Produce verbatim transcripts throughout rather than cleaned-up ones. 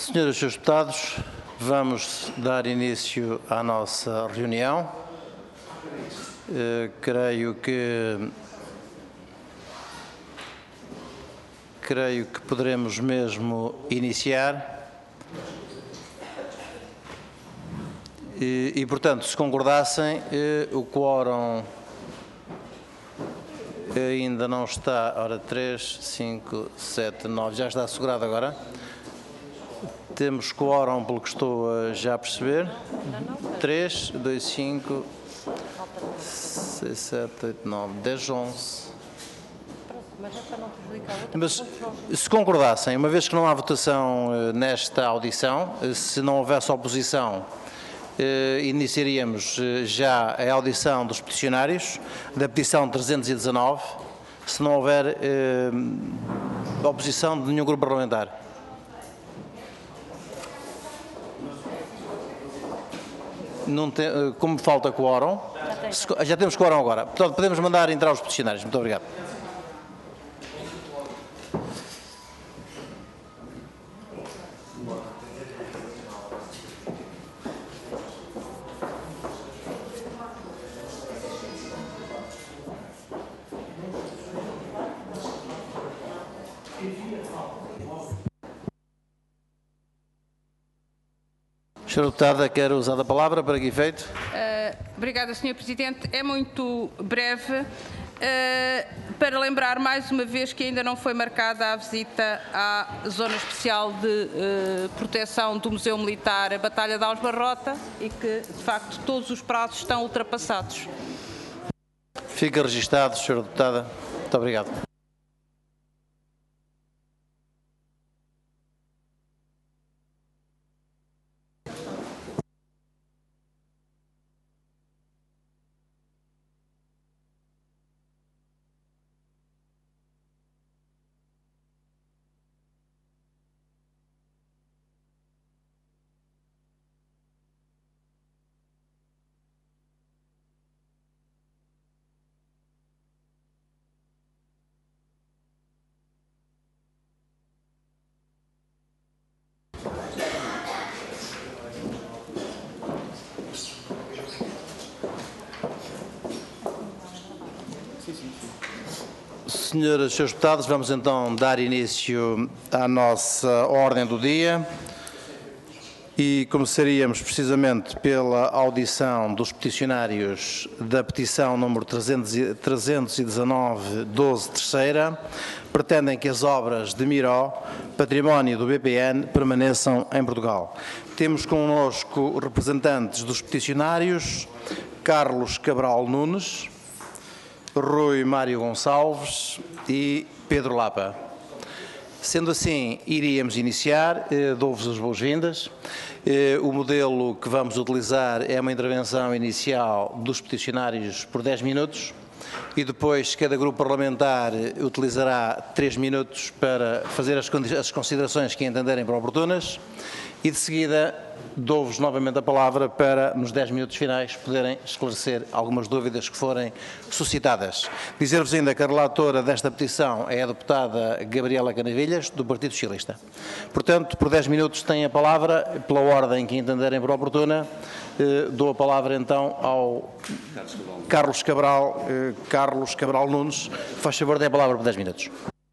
Senhoras e senhores deputados, vamos dar início à nossa reunião. Uh, creio que creio que poderemos mesmo iniciar e, e portanto, se concordassem, uh, o quórum ainda não está, ora, três, cinco, sete, nove, já está assegurado agora. Temos quórum, pelo que estou a já perceber. três, dois, cinco, seis, sete, oito, nove, dez, onze. Mas é para não prejudicar outra. Mas, se concordassem, uma vez que não há votação uh, nesta audição, uh, se não houvesse oposição, uh, iniciaríamos uh, já a audição dos peticionários, da petição trezentos e dezanove, se não houver uh, oposição de nenhum grupo parlamentar. Não tem, uh, como falta quórum, já, se, já temos quórum agora, portanto podemos mandar entrar os peticionários. Muito obrigado. Senhora Deputada, quer usar a palavra para que efeito? Uh, obrigada, senhor Presidente. É muito breve. Uh, para lembrar mais uma vez que ainda não foi marcada a visita à Zona Especial de uh, Proteção do Museu Militar, a Batalha de Aljubarrota, e que, de facto, todos os prazos estão ultrapassados. Fica registado, senhora Deputada. Muito obrigado. Senhoras e senhores deputados, vamos então dar início à nossa ordem do dia e começaríamos precisamente pela audição dos peticionários da petição número trezentos e dezanove, doze, terceira. Pretendem que as obras de Miró, património do B P N, permaneçam em Portugal. Temos connosco representantes dos peticionários, Carlos Cabral Nunes, Rui Mário Gonçalves e Pedro Lapa. Sendo assim, iríamos iniciar, eh, dou-vos as boas-vindas. Eh, o modelo que vamos utilizar é uma intervenção inicial dos peticionários por dez minutos e depois cada grupo parlamentar utilizará três minutos para fazer as, as considerações que entenderem por oportunas e de seguida dou-vos novamente a palavra para, nos dez minutos finais, poderem esclarecer algumas dúvidas que forem suscitadas. Dizer-vos ainda que a relatora desta petição é a deputada Gabriela Canavilhas, do Partido Socialista. Portanto, por dez minutos têm a palavra, pela ordem que entenderem por oportuna. Eh, dou a palavra então ao Carlos Cabral, eh, Carlos Cabral Nunes. Faz favor, dê a palavra por dez minutos.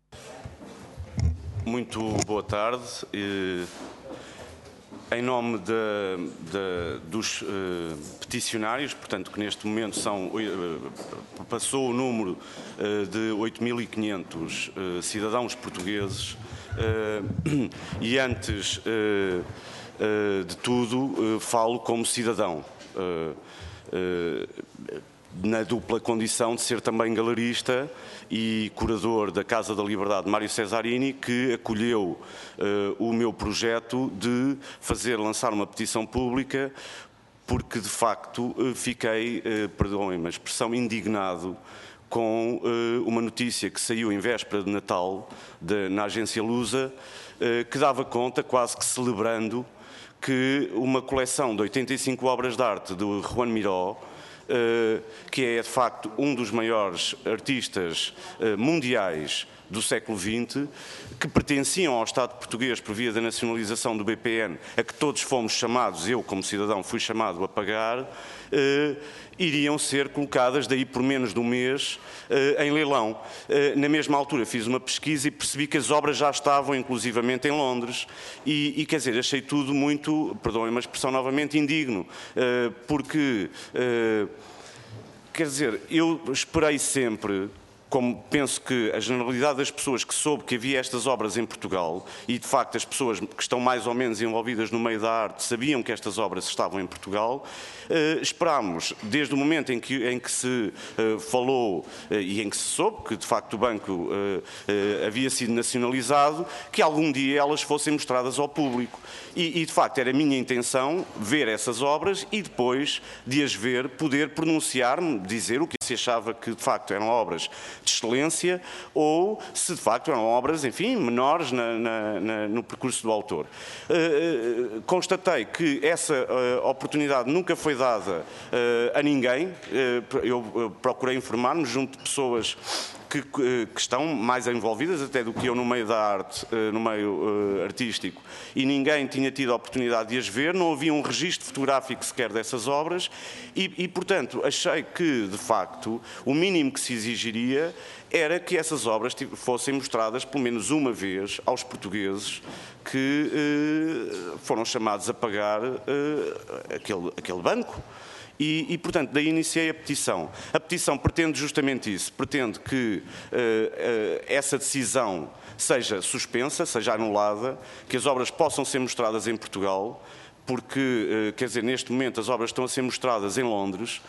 Muito boa tarde. Eh... Em nome de, de, dos uh, peticionários, portanto, que neste momento são, uh, passou o número uh, de oito mil e quinhentos uh, cidadãos portugueses, uh, e antes uh, uh, de tudo uh, falo como cidadão, uh, uh, na dupla condição de ser também galerista e curador da Casa da Liberdade, Mário Cesarini, que acolheu uh, o meu projeto de fazer lançar uma petição pública, porque de facto uh, fiquei, uh, perdoem-me a expressão, indignado com uh, uma notícia que saiu em véspera de Natal de, na agência Lusa, uh, que dava conta, quase que celebrando, que uma coleção de oitenta e cinco obras de arte do Juan Miró, Uh, que é de facto um dos maiores artistas uh, mundiais do século vinte, que pertenciam ao Estado português por via da nacionalização do B P N, a que todos fomos chamados, eu como cidadão fui chamado a pagar, eh, iriam ser colocadas daí por menos de um mês eh, em leilão. Eh, na mesma altura fiz uma pesquisa e percebi que as obras já estavam inclusivamente em Londres e, e quer dizer, achei tudo muito, perdoem-me a expressão novamente, indigno, eh, porque, eh, quer dizer, eu esperei sempre, como penso que a generalidade das pessoas que soube que havia estas obras em Portugal, e de facto as pessoas que estão mais ou menos envolvidas no meio da arte sabiam que estas obras estavam em Portugal, eh, esperámos, desde o momento em que, em que se eh, falou eh, e em que se soube que de facto o banco eh, eh, havia sido nacionalizado, que algum dia elas fossem mostradas ao público. E, e de facto era a minha intenção ver essas obras e depois de as ver poder pronunciar-me, dizer o que se achava que de facto eram obras de excelência ou se de facto eram obras, enfim, menores na, na, na, no percurso do autor. Uh, uh, constatei que essa uh, oportunidade nunca foi dada uh, a ninguém. Uh, eu uh, procurei informar-me junto de pessoas que, que estão mais envolvidas até do que eu no meio da arte, no meio uh, artístico, e ninguém tinha tido a oportunidade de as ver, não havia um registro fotográfico sequer dessas obras e, e, portanto, achei que, de facto, o mínimo que se exigiria era que essas obras fossem mostradas pelo menos uma vez aos portugueses que uh, foram chamados a pagar uh, aquele, aquele banco. E, e, portanto, daí iniciei a petição. A petição pretende justamente isso, pretende que uh, uh, essa decisão seja suspensa, seja anulada, que as obras possam ser mostradas em Portugal, porque, quer dizer, neste momento as obras estão a ser mostradas em Londres,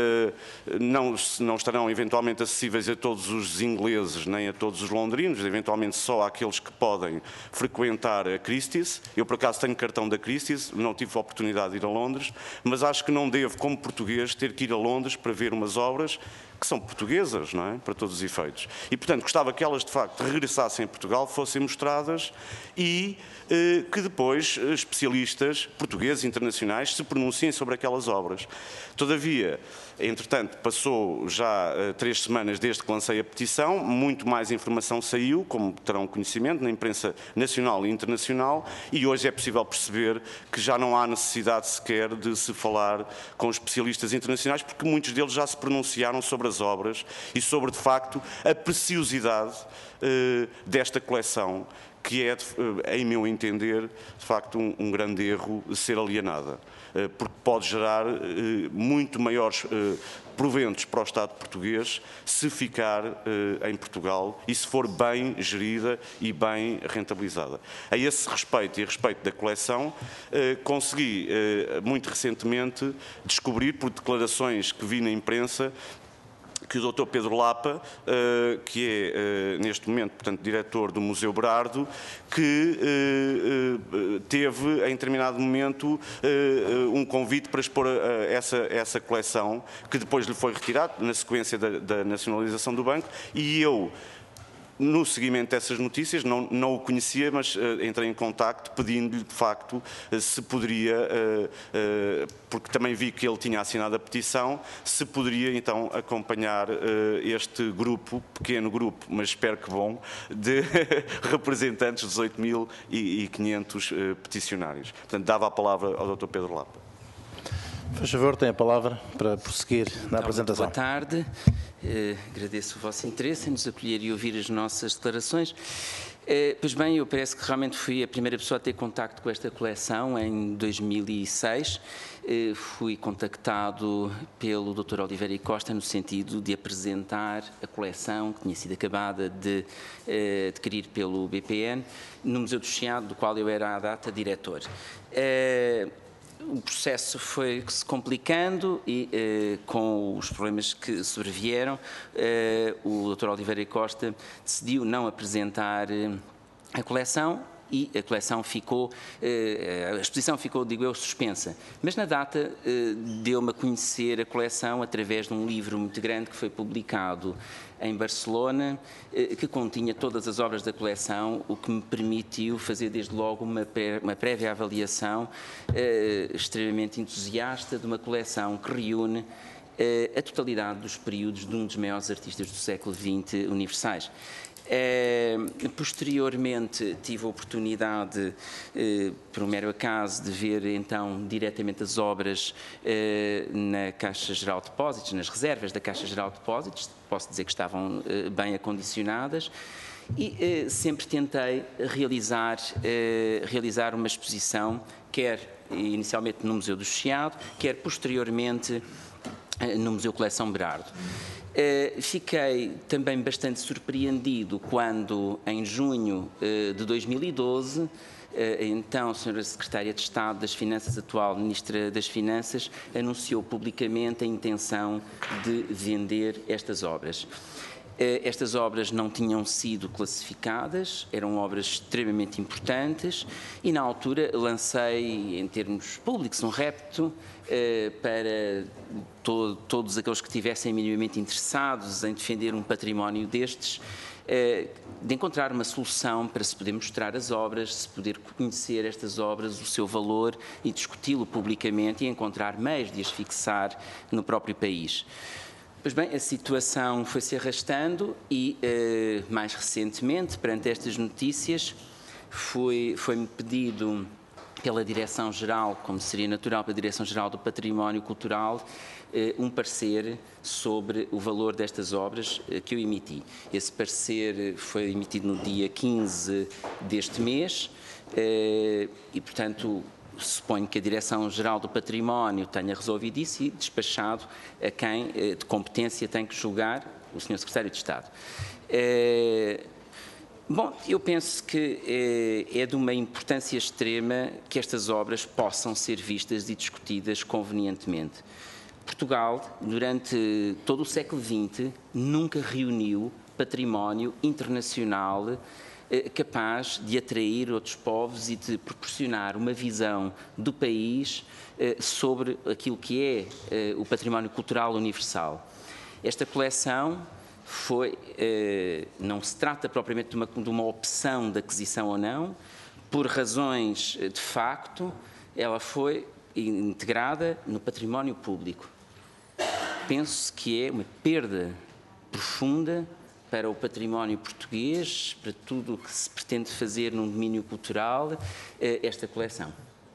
não, não estarão eventualmente acessíveis a todos os ingleses nem a todos os londrinos, eventualmente só àqueles que podem frequentar a Christie's. Eu, por acaso, tenho cartão da Christie's, não tive a oportunidade de ir a Londres, mas acho que não devo, como português, ter que ir a Londres para ver umas obras que são portuguesas, não é? Para todos os efeitos. E, portanto, gostava que elas, de facto, regressassem a Portugal, fossem mostradas e eh, que depois especialistas portugueses e internacionais se pronunciem sobre aquelas obras. Todavia, entretanto, passou já uh, três semanas desde que lancei a petição, muito mais informação saiu, como terão conhecimento, na imprensa nacional e internacional, e hoje é possível perceber que já não há necessidade sequer de se falar com especialistas internacionais, porque muitos deles já se pronunciaram sobre as obras e sobre, de facto, a preciosidade uh, desta coleção, que é, em meu entender, de facto, um, um grande erro ser alienada, porque pode gerar muito maiores proventos para o Estado português se ficar em Portugal e se for bem gerida e bem rentabilizada. A esse respeito e a respeito da coleção, consegui muito recentemente descobrir, por declarações que vi na imprensa, que o doutor Pedro Lapa, que é neste momento, portanto, diretor do Museu Berardo, que teve em determinado momento um convite para expor essa, essa coleção, que depois lhe foi retirado na sequência da, da nacionalização do banco, e eu, no seguimento dessas notícias, não, não o conhecia, mas uh, entrei em contacto pedindo-lhe, de facto, uh, se poderia, uh, uh, porque também vi que ele tinha assinado a petição, se poderia, então, acompanhar uh, este grupo, pequeno grupo, mas espero que bom, de representantes, dezoito mil e quinhentos uh, peticionários. Portanto, dava a palavra ao doutor Pedro Lapa. Por favor, tem a palavra para prosseguir na então, apresentação. Boa tarde. Uh, agradeço o vosso interesse em nos acolher e ouvir as nossas declarações. Uh, pois bem, eu parece que realmente fui a primeira pessoa a ter contacto com esta coleção em dois mil e seis. Uh, fui contactado pelo doutor Oliveira e Costa no sentido de apresentar a coleção que tinha sido acabada de uh, adquirir pelo B P N no Museu do Chiado, do qual eu era à data diretor. Uh, O processo foi-se complicando e, eh, com os problemas que sobrevieram, eh, o doutor Oliveira e Costa decidiu não apresentar eh, a coleção e a coleção ficou, eh, a exposição ficou, digo eu, suspensa. Mas na data eh, deu-me a conhecer a coleção através de um livro muito grande que foi publicado em Barcelona, que continha todas as obras da coleção, o que me permitiu fazer desde logo uma, pré, uma prévia avaliação eh, extremamente entusiasta de uma coleção que reúne eh, a totalidade dos períodos de um dos maiores artistas do século vinte universais. Eh, posteriormente tive a oportunidade, eh, por um mero acaso, de ver então diretamente as obras eh, na Caixa Geral de Depósitos, nas reservas da Caixa Geral de Depósitos. Posso dizer que estavam eh, bem acondicionadas e eh, sempre tentei realizar, eh, realizar uma exposição, quer inicialmente no Museu do Chiado, quer posteriormente eh, no Museu Coleção Berardo. Uh, fiquei também bastante surpreendido quando, em junho uh, de dois mil e doze, uh, então a senhora Secretária de Estado das Finanças, atual Ministra das Finanças, anunciou publicamente a intenção de vender estas obras. Uh, estas obras não tinham sido classificadas, eram obras extremamente importantes e, na altura, lancei, em termos públicos, um repto Uh, para to todos aqueles que estivessem minimamente interessados em defender um património destes, uh, de encontrar uma solução para se poder mostrar as obras, se poder conhecer estas obras, o seu valor e discuti-lo publicamente e encontrar meios de as fixar no próprio país. Pois bem, a situação foi-se arrastando e, uh, mais recentemente, perante estas notícias, foi, foi-me pedido pela Direção-Geral, como seria natural pela Direção-Geral do Património Cultural, um parecer sobre o valor destas obras que eu emiti. Esse parecer foi emitido no dia quinze deste mês e, portanto, suponho que a Direção-Geral do Património tenha resolvido isso e despachado a quem de competência tem que julgar, o senhor Secretário de Estado. Bom, eu penso que é, é de uma importância extrema que estas obras possam ser vistas e discutidas convenientemente. Portugal, durante todo o século vinte, nunca reuniu património internacional eh, capaz de atrair outros povos e de proporcionar uma visão do país eh, sobre aquilo que é eh, o património cultural universal. Esta coleção foi, eh, não se trata propriamente de uma, de uma opção de aquisição ou não, por razões de facto, ela foi integrada no património público. Penso que é uma perda profunda para o património português, para tudo o que se pretende fazer num domínio cultural, eh, esta coleção.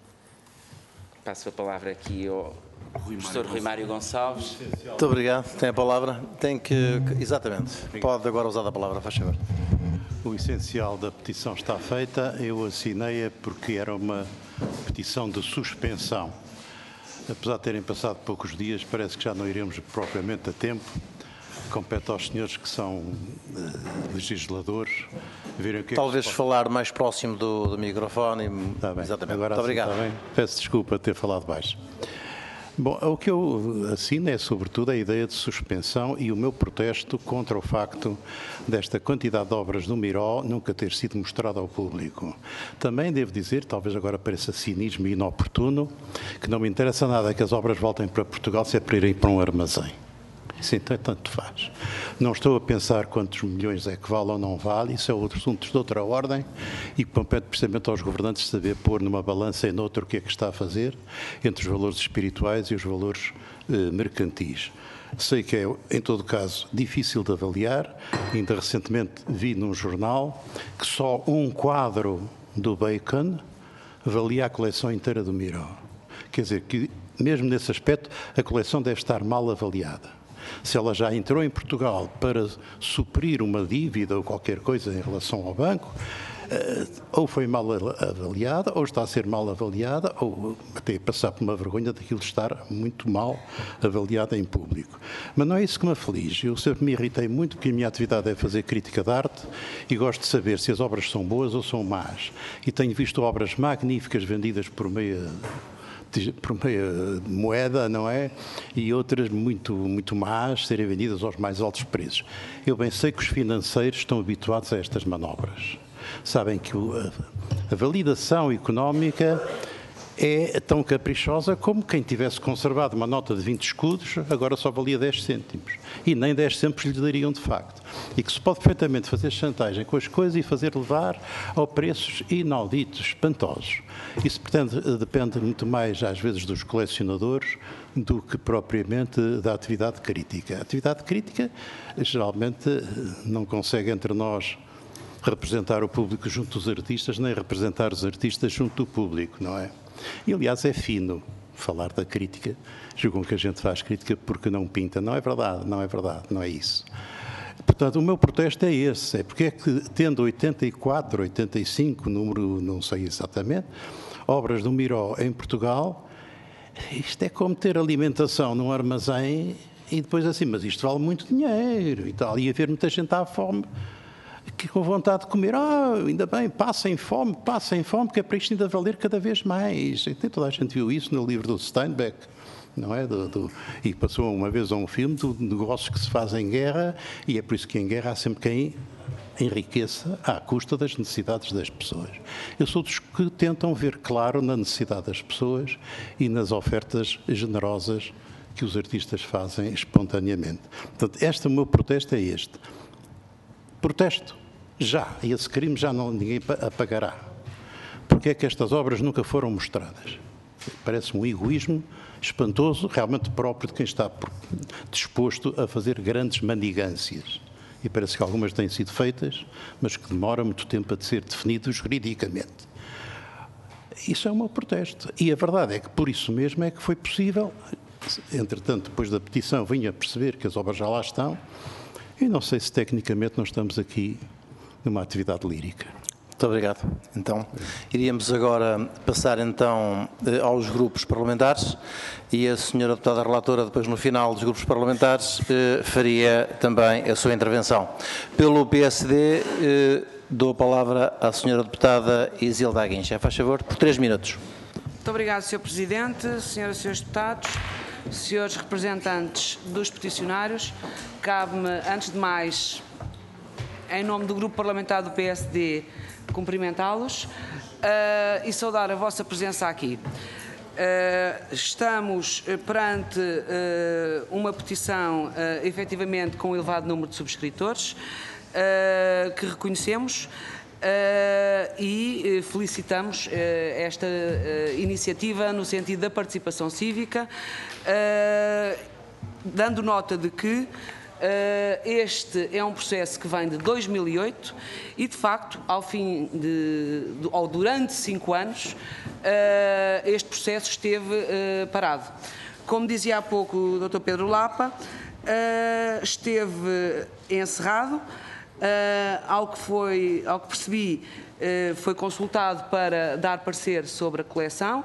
Passo a palavra aqui ao professor Rui Mário Gonçalves. Muito obrigado. Tem a palavra. Tem que... Exatamente. Pode agora usar a palavra, faz favor. O essencial da petição está feita. Eu assinei-a porque era uma petição de suspensão. Apesar de terem passado poucos dias, parece que já não iremos propriamente a tempo. Compete aos senhores que são uh, legisladores verem o que Talvez é que falar mais próximo do, do microfone. Está bem. Exatamente. Agora Muito obrigado. Está bem. Peço desculpa ter falado baixo. Bom, o que eu assino é, sobretudo, a ideia de suspensão e o meu protesto contra o facto desta quantidade de obras do Miró nunca ter sido mostrada ao público. Também devo dizer, talvez agora pareça cinismo inoportuno, que não me interessa nada que as obras voltem para Portugal se é para irem para um armazém. Isso então tanto faz. Não estou a pensar quantos milhões é que vale ou não vale, isso é outro assunto de outra ordem e compete precisamente aos governantes saber pôr numa balança e noutra o que é que está a fazer entre os valores espirituais e os valores eh, mercantis. Sei que é, em todo caso, difícil de avaliar. Ainda recentemente vi num jornal que só um quadro do Bacon valia a coleção inteira do Miró. Quer dizer que, mesmo nesse aspecto, a coleção deve estar mal avaliada. Se ela já entrou em Portugal para suprir uma dívida ou qualquer coisa em relação ao banco, ou foi mal avaliada, ou está a ser mal avaliada, ou até passar por uma vergonha daquilo estar muito mal avaliado em público. Mas não é isso que me aflige. Eu sempre me irritei muito porque a minha atividade é fazer crítica de arte e gosto de saber se as obras são boas ou são más. E tenho visto obras magníficas vendidas por meia... por meia moeda, não é? E outras muito, muito más serem vendidas aos mais altos preços. Eu bem sei que os financeiros estão habituados a estas manobras. Sabem que a validação económica é tão caprichosa como quem tivesse conservado uma nota de vinte escudos, agora só valia dez cêntimos. E nem dez cêntimos lhe dariam de facto. E que se pode perfeitamente fazer chantagem com as coisas e fazer levar a preços inauditos, espantosos. Isso pretende, depende muito mais, às vezes, dos colecionadores do que propriamente da atividade crítica. A atividade crítica, geralmente, não consegue entre nós representar o público junto dos artistas, nem representar os artistas junto do público, não é? E, aliás, é fino falar da crítica. Julgam que a gente faz crítica porque não pinta. Não é verdade, não é verdade, não é isso. Portanto, o meu protesto é esse. É porque é que, tendo oitenta e quatro, oitenta e cinco, número não sei exatamente, obras do Miró em Portugal, isto é como ter alimentação num armazém e depois assim, mas isto vale muito dinheiro e tal. E haver muita gente à fome que com vontade de comer, ah, ainda bem, passem fome, passem fome, porque é para isto ainda valer cada vez mais. E toda a gente viu isso no livro do Steinbeck, não é? Do, do, e passou uma vez a um filme do negócio que se faz em guerra, e é por isso que em guerra há sempre quem enriqueça à custa das necessidades das pessoas. Eu sou dos que tentam ver claro na necessidade das pessoas e nas ofertas generosas que os artistas fazem espontaneamente. Portanto, este, o meu protesto é este. Protesto, já, e esse crime já não, ninguém apagará. Porque é que estas obras nunca foram mostradas? Parece um egoísmo espantoso, realmente próprio de quem está disposto a fazer grandes manigâncias. E parece que algumas têm sido feitas, mas que demora muito tempo a ser definido juridicamente. Isso é o meu protesto. E a verdade é que por isso mesmo é que foi possível, entretanto, depois da petição, vim a perceber que as obras já lá estão, e não sei se tecnicamente nós estamos aqui numa atividade lírica. Muito obrigado. Então, iríamos agora passar então aos grupos parlamentares e a senhora deputada relatora, depois no final dos grupos parlamentares, faria também a sua intervenção. Pelo P S D, dou a palavra à senhora deputada Isilda Aguincha. Faz favor, por três minutos. Muito obrigado, senhor Presidente, senhoras e senhores deputados, senhores representantes dos peticionários. Cabe-me, antes de mais, em nome do Grupo Parlamentar do P S D, cumprimentá-los uh, e saudar a vossa presença aqui. Uh, estamos perante uh, uma petição, uh, efetivamente, com um elevado número de subscritores, uh, que reconhecemos uh, e felicitamos uh, esta uh, iniciativa no sentido da participação cívica, uh, dando nota de que Uh, este é um processo que vem de dois mil e oito e, de facto, ao fim de, de ou durante cinco anos, uh, este processo esteve uh, parado. Como dizia há pouco o doutor Pedro Lapa, uh, esteve encerrado, uh, ao que foi, ao que percebi, uh, foi consultado para dar parecer sobre a coleção.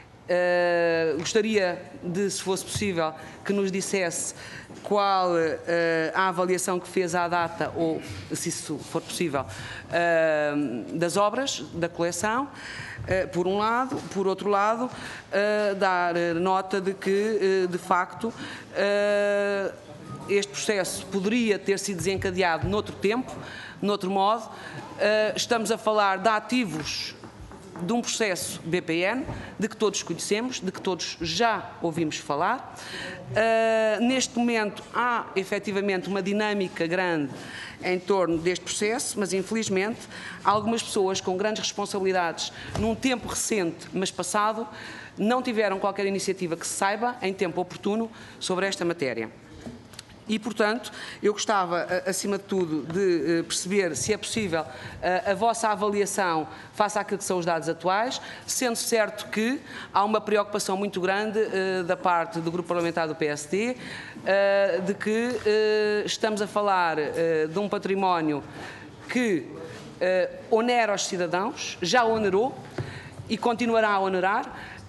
Uh, gostaria de, se fosse possível, que nos dissesse qual uh, a avaliação que fez à data, ou, se isso for possível, uh, das obras da coleção, uh, por um lado. Por outro lado, uh, dar nota de que, uh, de facto, uh, este processo poderia ter sido desencadeado noutro tempo, noutro modo. Uh, estamos a falar de ativos de um processo B P N, de que todos conhecemos, de que todos já ouvimos falar. Uh, neste momento há, efetivamente, uma dinâmica grande em torno deste processo, mas, infelizmente, algumas pessoas com grandes responsabilidades num tempo recente, mas passado, não tiveram qualquer iniciativa que se saiba, em tempo oportuno, sobre esta matéria. E, portanto, eu gostava, acima de tudo, de perceber se é possível a vossa avaliação face àquilo que são os dados atuais, sendo certo que há uma preocupação muito grande da parte do Grupo Parlamentar do P S D, de que estamos a falar de um património que onera os cidadãos, já onerou e continuará a onerar,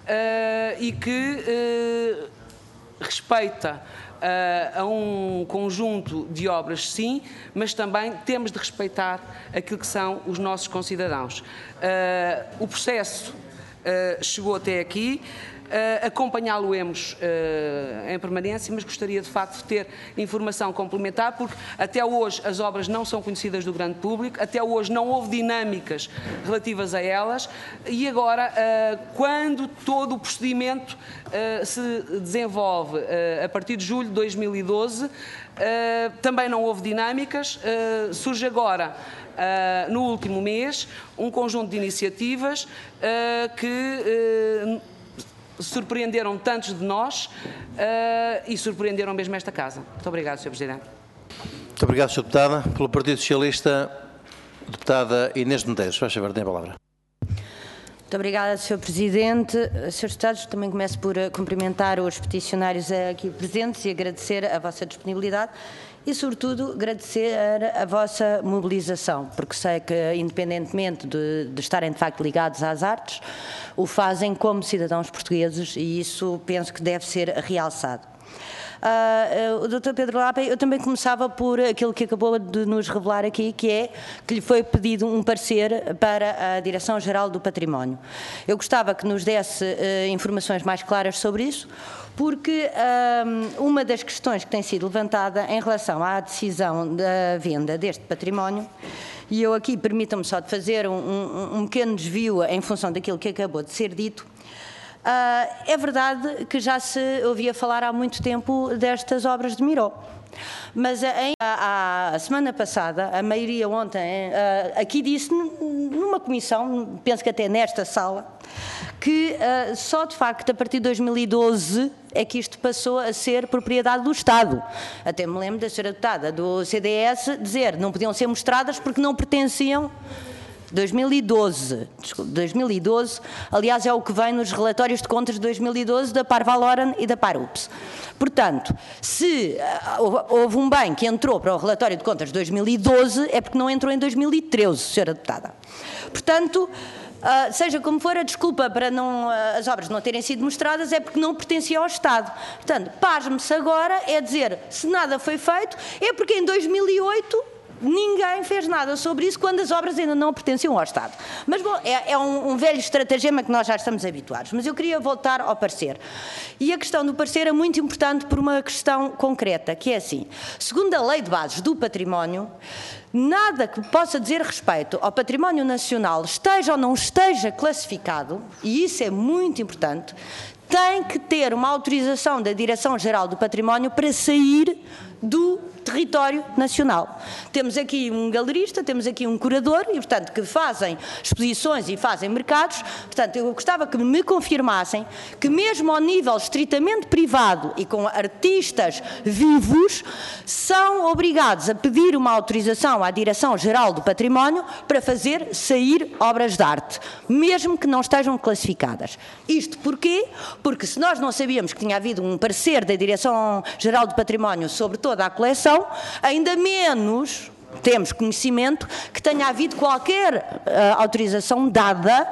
e que respeita Uh, a um conjunto de obras, sim, mas também temos de respeitar aquilo que são os nossos concidadãos. Uh, o processo uh, chegou até aqui, uh, acompanhá-lo-emos uh, em permanência, mas gostaria de facto de ter informação complementar, porque até hoje as obras não são conhecidas do grande público, até hoje não houve dinâmicas relativas a elas, e agora, uh, quando todo o procedimento Uh, se desenvolve uh, a partir de julho de dois mil e doze, uh, também não houve dinâmicas, uh, surge agora, uh, no último mês, um conjunto de iniciativas uh, que uh, surpreenderam tantos de nós uh, e surpreenderam mesmo esta Casa. Muito obrigado, senhor Presidente. Muito obrigado, senhora Deputada. Pelo Partido Socialista, Deputada Inês Medeiros, faz favor, tem a palavra. Muito obrigada, senhor Presidente. senhores Deputados, também começo por cumprimentar os peticionários aqui presentes e agradecer a vossa disponibilidade e, sobretudo, agradecer a vossa mobilização, porque sei que, independentemente de, de estarem, de facto, ligados às artes, o fazem como cidadãos portugueses e isso penso que deve ser realçado. Uh, o doutor Pedro Lapa, eu também começava por aquilo que acabou de nos revelar aqui, que é que lhe foi pedido um parecer para a Direção-Geral do Património. Eu gostava que nos desse uh, informações mais claras sobre isso, porque uh, uma das questões que tem sido levantada em relação à decisão da venda deste património, e eu aqui permitam-me só de fazer um, um, um pequeno desvio em função daquilo que acabou de ser dito. Uh, é verdade que já se ouvia falar há muito tempo destas obras de Miró, mas a, a, a semana passada, a maioria ontem, uh, aqui disse numa comissão, penso que até nesta sala, que uh, só de facto a partir de dois mil e doze é que isto passou a ser propriedade do Estado. Até me lembro da senhora deputada do C D S dizer que não podiam ser mostradas porque não pertenciam. dois mil e doze, desculpa, dois mil e doze, aliás é o que vem nos relatórios de contas de dois mil e doze da Parvaloren e da Parups. Portanto, se uh, houve um bem que entrou para o relatório de contas de dois mil e doze, é porque não entrou em dois mil e treze, senhora deputada. Portanto, Uh, seja como for, a desculpa para não, uh, as obras não terem sido mostradas é porque não pertencia ao Estado. Portanto, pasme-se agora é dizer, se nada foi feito, é porque em dois mil e oito ninguém fez nada sobre isso quando as obras ainda não pertenciam ao Estado. Mas, bom, é, é um, um velho estratagema que nós já estamos habituados. Mas eu queria voltar ao parecer. E a questão do parecer é muito importante por uma questão concreta, que é assim, segundo a Lei de Bases do Património, nada que possa dizer respeito ao património nacional, esteja ou não esteja classificado, e isso é muito importante, tem que ter uma autorização da Direção-Geral do Património para sair do território nacional. Temos aqui um galerista, temos aqui um curador, e portanto que fazem exposições e fazem mercados, portanto eu gostava que me confirmassem que mesmo ao nível estritamente privado e com artistas vivos, são obrigados a pedir uma autorização à Direção-Geral do Património para fazer sair obras de arte, mesmo que não estejam classificadas. Isto porquê? Porque se nós não sabíamos que tinha havido um parecer da Direção-Geral do Património sobre toda a coleção, ainda menos temos conhecimento que tenha havido qualquer uh, autorização dada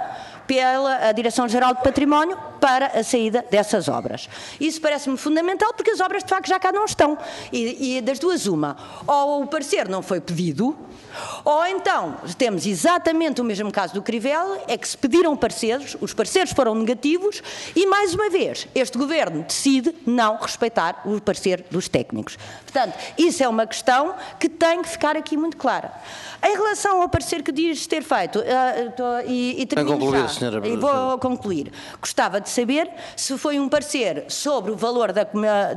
pela Direção-Geral do Património para a saída dessas obras. Isso parece-me fundamental porque as obras de facto já cá não estão. E, e das duas uma, ou o parecer não foi pedido, ou então temos exatamente o mesmo caso do Crivella, é que se pediram pareceres, os pareceres foram negativos e mais uma vez este Governo decide não respeitar o parecer dos técnicos. Portanto, isso é uma questão que tem que ficar aqui muito clara. Em relação ao parecer que diz ter feito, uh, uh, e, e termino concluir, já, e vou concluir, gostava de saber se foi um parecer sobre o valor da,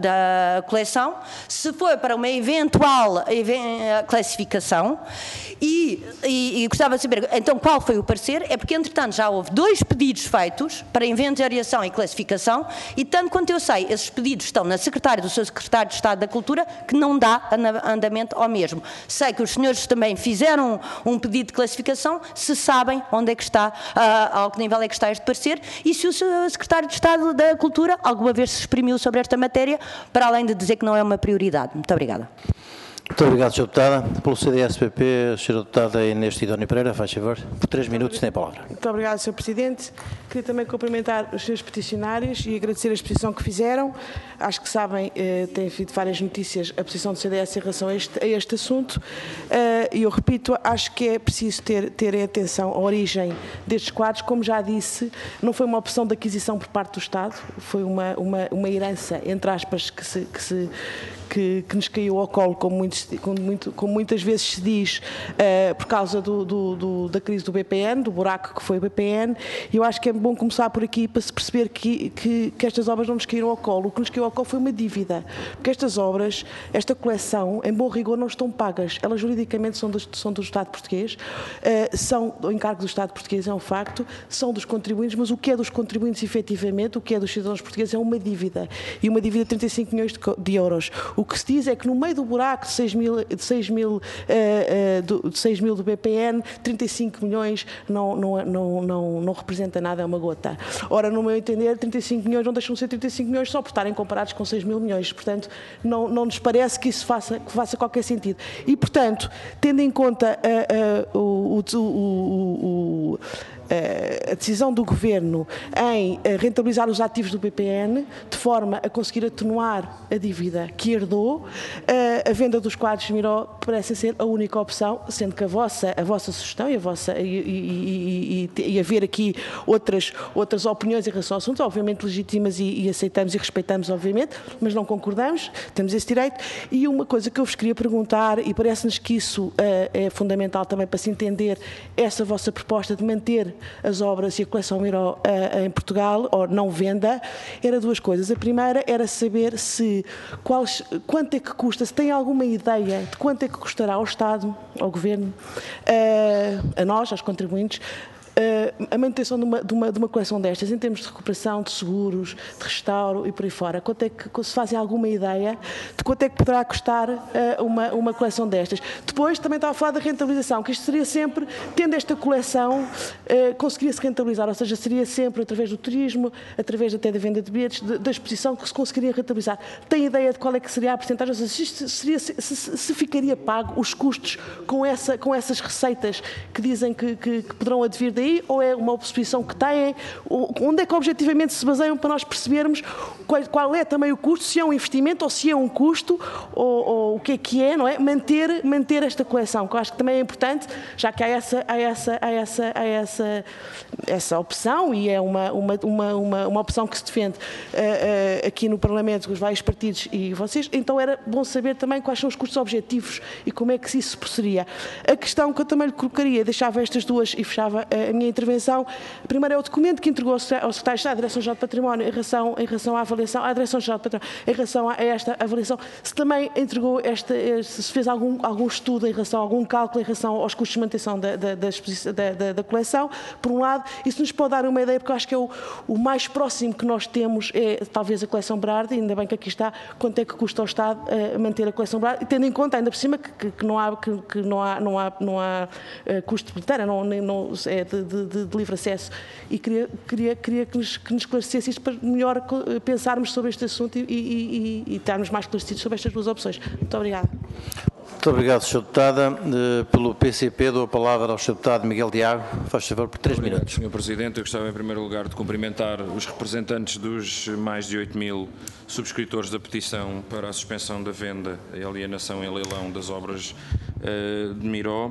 da coleção, se foi para uma eventual classificação e, e, e gostava de saber, então, qual foi o parecer? É porque, entretanto, já houve dois pedidos feitos para inventariação e classificação e, tanto quanto eu sei, esses pedidos estão na secretária do seu secretário de Estado da Cultura, que não dá andamento ao mesmo. Sei que os senhores também fizeram um pedido de classificação, se sabem onde é que está, uh, ao que nível é que está este parecer e se o seu secretário de Estado da Cultura alguma vez se exprimiu sobre esta matéria, para além de dizer que não é uma prioridade. Muito obrigada. Muito obrigado, senhora Deputada. Pelo C D S P P, a senhora Deputada Inês Sidónio Pereira, faz favor. Por três minutos, tem a palavra. Muito obrigado, senhor Presidente. Queria também cumprimentar os senhores peticionários e agradecer a exposição que fizeram. Acho que sabem, eh, têm havido várias notícias, a posição do C D S em relação a este, a este assunto. E uh, eu repito, acho que é preciso ter, ter atenção à origem destes quadros. Como já disse, não foi uma opção de aquisição por parte do Estado, foi uma, uma, uma herança, entre aspas, que se... Que se Que, que nos caiu ao colo, como, muitos, como, muito, como muitas vezes se diz, uh, por causa do, do, do, da crise do B P N, do buraco que foi o B P N, e eu acho que é bom começar por aqui para se perceber que, que, que estas obras não nos caíram ao colo. O que nos caiu ao colo foi uma dívida, porque estas obras, esta coleção, em bom rigor, não estão pagas. Elas juridicamente são do, são do Estado português, uh, são do encargo do Estado português, é um facto, são dos contribuintes, mas o que é dos contribuintes efetivamente, o que é dos cidadãos portugueses é uma dívida, e uma dívida de trinta e cinco milhões de, de euros. O que se diz é que no meio do buraco de seis mil, de seis mil, uh, uh, do, de seis mil do B P N, trinta e cinco milhões não, não, não, não, não representa nada, é uma gota. Ora, no meu entender, trinta e cinco milhões não deixam de ser trinta e cinco milhões só por estarem comparados com seis mil milhões. Portanto, não, não nos parece que isso faça, que faça qualquer sentido. E, portanto, tendo em conta uh, uh, o, o, o, o a decisão do Governo em rentabilizar os ativos do B P N, de forma a conseguir atenuar a dívida que herdou, a venda dos quadros Miró parece ser a única opção, sendo que a vossa, a vossa sugestão e, a vossa, e, e, e, e haver aqui outras, outras opiniões em relação ao assunto, obviamente legítimas e, e aceitamos e respeitamos, obviamente, mas não concordamos, temos esse direito. E uma coisa que eu vos queria perguntar, e parece-nos que isso uh, é fundamental também para se entender essa vossa proposta de manter as obras e a coleção Miró uh, em Portugal, ou não venda, era duas coisas. A primeira era saber se quais, quanto é que custa, se tem alguma ideia de quanto é que custará ao Estado, ao Governo, uh, a nós, aos contribuintes, Uh, a manutenção de uma, de, uma, de uma coleção destas, em termos de recuperação, de seguros, de restauro e por aí fora. Quanto é que, se fazem alguma ideia de quanto é que poderá custar uh, uma, uma coleção destas? Depois, também estava a falar da rentabilização, que isto seria sempre, tendo esta coleção, uh, conseguiria-se rentabilizar, ou seja, seria sempre através do turismo, através até da venda de bilhetes, de, da exposição, que se conseguiria rentabilizar. Tem ideia de qual é que seria a porcentagem? Ou seja, se, isto seria, se, se, se ficaria pago os custos com, essa, com essas receitas que dizem que, que, que poderão advir daí? Ou é uma opção que têm? Onde é que objetivamente se baseiam para nós percebermos qual, qual é também o custo, se é um investimento ou se é um custo, ou, ou o que é que é, não é? Manter, manter esta coleção, que eu acho que também é importante, já que há essa, há essa, há essa, há essa, essa opção, e é uma, uma, uma, uma, uma opção que se defende uh, uh, aqui no Parlamento, com os vários partidos e vocês, então era bom saber também quais são os custos objetivos e como é que isso se procederia. A questão que eu também lhe colocaria, deixava estas duas e fechava a minha intervenção. Primeiro é o documento que entregou ao Secretário de Estado, à Direção-Geral de Património, em relação, em relação à avaliação, à Direção-Geral de Património, em relação a esta avaliação, se também entregou, esta, se fez algum, algum estudo em relação, algum cálculo em relação aos custos de manutenção da, da, da, da, da, da coleção, por um lado, isso nos pode dar uma ideia, porque eu acho que é o, o mais próximo que nós temos é talvez a coleção Berardi, ainda bem que aqui está, quanto é que custa ao Estado uh, manter a coleção Berardi, tendo em conta, ainda por cima, que, que, que não há, que, que não há, não há, não há uh, custo de bilheteira, não, não, é de, de, de, de livre acesso, e queria, queria, queria que, nos, que nos esclarecesse isto para melhor pensarmos sobre este assunto e, e, e, e estarmos mais esclarecidos sobre estas duas opções. Muito obrigada. Muito obrigado, senhor Deputada. Pelo P C P dou a palavra ao senhor Deputado Miguel Diago. Faz favor, por três Obrigado, minutos. senhor Presidente. Eu gostava, em primeiro lugar, de cumprimentar os representantes dos mais de oito mil subscritores da petição para a suspensão da venda e alienação em leilão das obras uh, de Miró.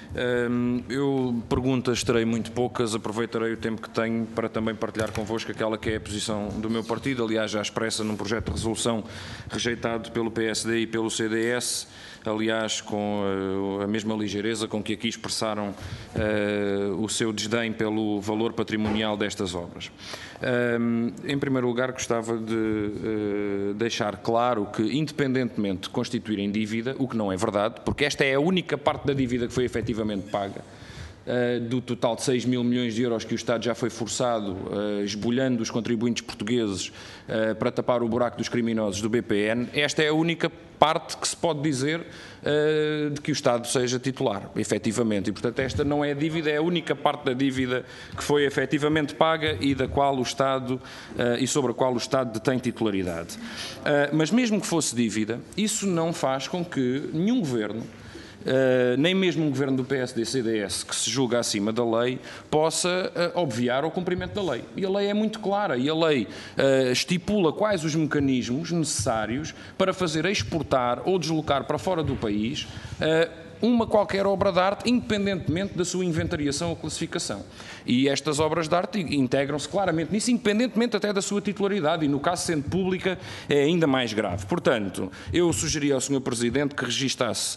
Um, eu perguntas terei muito poucas, aproveitarei o tempo que tenho para também partilhar convosco aquela que é a posição do meu partido, aliás já expressa num projeto de resolução rejeitado pelo P S D e pelo C D S, aliás com uh, a mesma ligeireza com que aqui expressaram uh, o seu desdém pelo valor patrimonial destas obras. Um, em primeiro lugar, gostava de uh, deixar claro que, independentemente de constituírem dívida, o que não é verdade, porque esta é a única parte da dívida que foi efetivamente paga, uh, do total de seis mil milhões de euros que o Estado já foi forçado, uh, esbulhando os contribuintes portugueses uh, para tapar o buraco dos criminosos do B P N, esta é a única parte que se pode dizer uh, de que o Estado seja titular, efetivamente. E, portanto, esta não é a dívida, é a única parte da dívida que foi efetivamente paga e da qual o Estado, uh, e sobre a qual o Estado detém titularidade. Uh, mas mesmo que fosse dívida, isso não faz com que nenhum governo, Uh, nem mesmo um governo do P S D C D S que se julga acima da lei possa uh, obviar ao cumprimento da lei. E a lei é muito clara e a lei uh, estipula quais os mecanismos necessários para fazer exportar ou deslocar para fora do país uh, uma qualquer obra de arte, independentemente da sua inventariação ou classificação. E estas obras de arte integram-se claramente nisso, independentemente até da sua titularidade, e no caso sendo pública é ainda mais grave. Portanto, eu sugeria ao senhor Presidente que registasse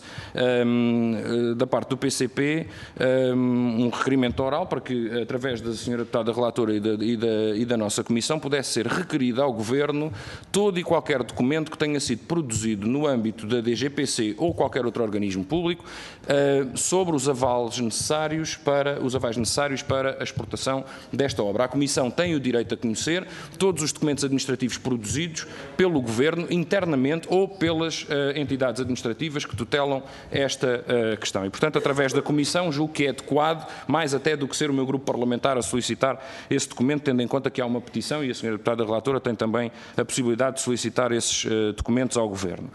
um, da parte do P C P um, um requerimento oral para que, através da senhora Deputada Relatora e da, e, da, e da nossa Comissão, pudesse ser requerido ao Governo todo e qualquer documento que tenha sido produzido no âmbito da D G P C ou qualquer outro organismo público uh, sobre os avais necessários para, os avais necessários para a exportação desta obra. A Comissão tem o direito a conhecer todos os documentos administrativos produzidos pelo Governo, internamente ou pelas uh, entidades administrativas que tutelam esta uh, questão. E, portanto, através da Comissão, julgo que é adequado, mais até do que ser o meu grupo parlamentar a solicitar esse documento, tendo em conta que há uma petição e a senhora deputada relatora tem também a possibilidade de solicitar esses uh, documentos ao Governo.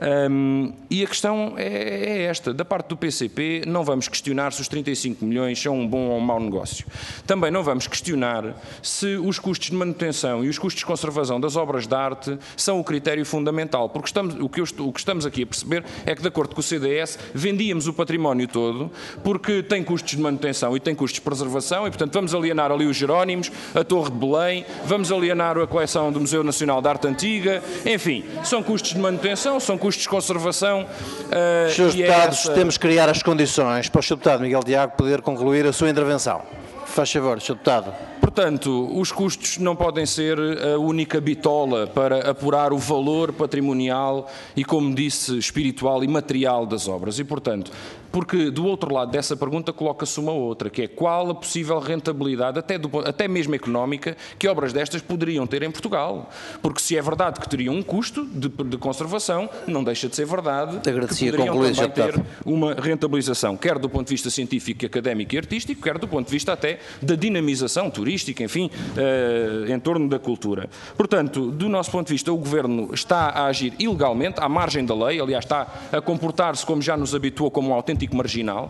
Um, e a questão é, é esta. Da parte do P C P, não vamos questionar se os trinta e cinco milhões são um bom ou um mau negócio. Também não vamos questionar se os custos de manutenção e os custos de conservação das obras de arte são o critério fundamental, porque estamos, o, que eu, o que estamos aqui a perceber é que, de acordo com o C D S, vendíamos o património todo porque tem custos de manutenção e tem custos de preservação e, portanto, vamos alienar ali os Jerónimos, a Torre de Belém, vamos alienar a coleção do Museu Nacional de Arte Antiga, enfim, são custos de manutenção, são custos de conservação. Uh, Senhores deputados, é essa... temos que criar as condições para o senhor deputado Miguel Diago poder concluir a sua intervenção. Faz favor, senhor deputado. Portanto, os custos não podem ser a única bitola para apurar o valor patrimonial e, como disse, espiritual e material das obras. E, portanto, porque do outro lado dessa pergunta coloca-se uma outra, que é qual a possível rentabilidade, até, do, até mesmo económica, que obras destas poderiam ter em Portugal. Porque se é verdade que teriam um custo de, de conservação, não deixa de ser verdade Agradecia, que poderiam concluir, também ter deputado. uma rentabilização, quer do ponto de vista científico, académico e artístico, quer do ponto de vista até da dinamização turística, enfim, uh, em torno da cultura. Portanto, do nosso ponto de vista, o Governo está a agir ilegalmente, à margem da lei, aliás, está a comportar-se, como já nos habituou, como um autêntico marginal,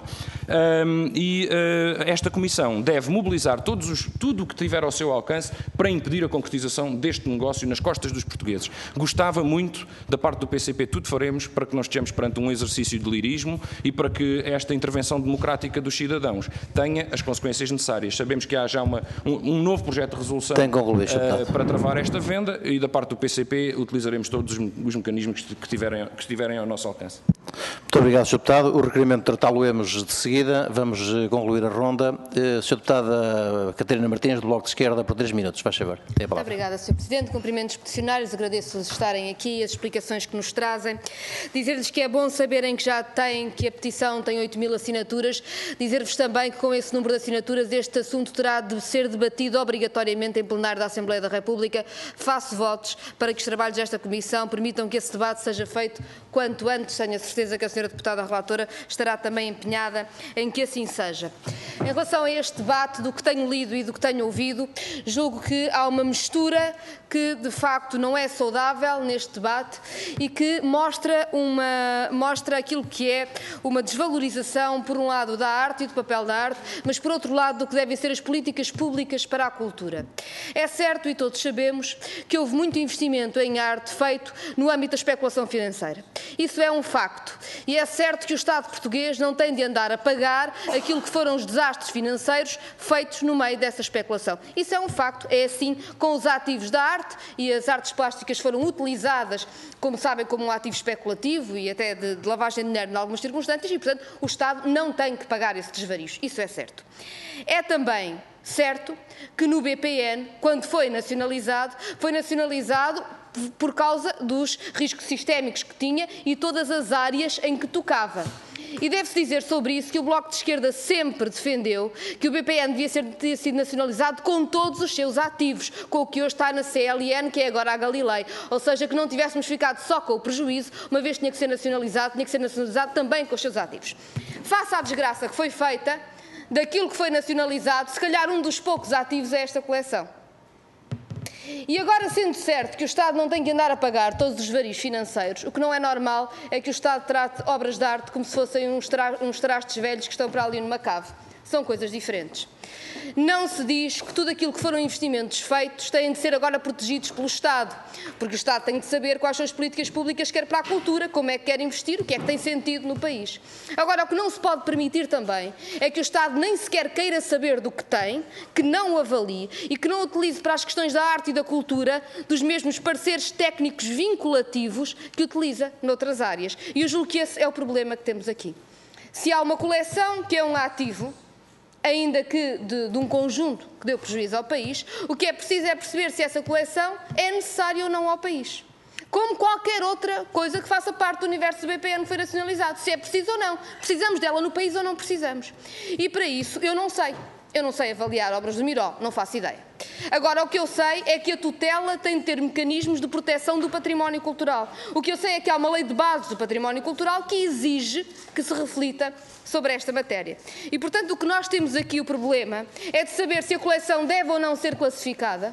um, e uh, esta Comissão deve mobilizar todos os, tudo o que tiver ao seu alcance para impedir a concretização deste negócio nas costas dos portugueses. Gostava muito, da parte do P C P, tudo faremos para que nós estejamos perante um exercício de lirismo e para que esta intervenção democrática dos cidadãos tenha as consequências necessárias. Sabemos que há já uma, um, um novo projeto de resolução concluir, uh, para travar esta venda e da parte do P C P utilizaremos todos os, os mecanismos que, tiverem, que estiverem ao nosso alcance. Muito obrigado, senhor deputado. O requerimento tratá-lo-emos de seguida. Vamos concluir a ronda. Uh, senhora deputada Catarina Martins, do Bloco de Esquerda, por três minutos. Faz favor. Tem a palavra. Muito obrigada, senhor Presidente. Cumprimento os peticionários. Agradeço-lhes estarem aqui, as explicações que nos trazem. Dizer-lhes que é bom saberem que já têm, que a petição tem oito mil assinaturas. Dizer-vos também que com esse número de assinaturas este assunto terá de ser debatido obrigatoriamente em plenário da Assembleia da República. Faço votos para que os trabalhos desta Comissão permitam que esse debate seja feito quanto antes. Tenho a certeza que a senhora deputada relatora estará também empenhada em que assim seja. Em relação a este debate, do que tenho lido e do que tenho ouvido, julgo que há uma mistura que de facto não é saudável neste debate e que mostra, uma, mostra aquilo que é uma desvalorização, por um lado, da arte e do papel da arte, mas por outro lado do que devem ser as políticas públicas para a cultura. É certo, e todos sabemos, que houve muito investimento em arte feito no âmbito da especulação financeira. Isso é um facto. E é certo que o Estado português não tem de andar a pagar aquilo que foram os desastres financeiros feitos no meio dessa especulação. Isso é um facto. É assim com os ativos da arte, e as artes plásticas foram utilizadas, como sabem, como um ativo especulativo e até de, de lavagem de dinheiro em algumas circunstâncias e, portanto, o Estado não tem que pagar esses desvarios. Isso é certo. É também certo que no B P N, quando foi nacionalizado, foi nacionalizado por causa dos riscos sistémicos que tinha e todas as áreas em que tocava. E deve-se dizer sobre isso que o Bloco de Esquerda sempre defendeu que o B P N devia ser, ter sido nacionalizado com todos os seus ativos, com o que hoje está na C L N, que é agora a Galilei. Ou seja, que não tivéssemos ficado só com o prejuízo, uma vez que tinha que ser nacionalizado, tinha que ser nacionalizado também com os seus ativos. Face à desgraça que foi feita, daquilo que foi nacionalizado, se calhar um dos poucos ativos é esta coleção. E agora, sendo certo que o Estado não tem que andar a pagar todos os desvarios financeiros, o que não é normal é que o Estado trate obras de arte como se fossem uns, tra uns trastes velhos que estão para ali numa cave. São coisas diferentes. Não se diz que tudo aquilo que foram investimentos feitos têm de ser agora protegidos pelo Estado, porque o Estado tem de saber quais são as políticas públicas que quer para a cultura, como é que quer investir, o que é que tem sentido no país. Agora, o que não se pode permitir também é que o Estado nem sequer queira saber do que tem, que não o avalie e que não utilize para as questões da arte e da cultura dos mesmos pareceres técnicos vinculativos que utiliza noutras áreas. E eu julgo que esse é o problema que temos aqui. Se há uma coleção que é um ativo, ainda que de, de um conjunto que deu prejuízo ao país, o que é preciso é perceber se essa coleção é necessária ou não ao país. como qualquer outra coisa que faça parte do universo do B P N que foi nacionalizado, se é preciso ou não. Precisamos dela no país ou não precisamos. E para isso, eu não sei. Eu não sei avaliar obras do Miró, não faço ideia. Agora, o que eu sei é que a tutela tem de ter mecanismos de proteção do património cultural. O que eu sei é que há uma lei de bases do património cultural que exige que se reflita sobre esta matéria. E, portanto, o que nós temos aqui o problema é de saber se a coleção deve ou não ser classificada,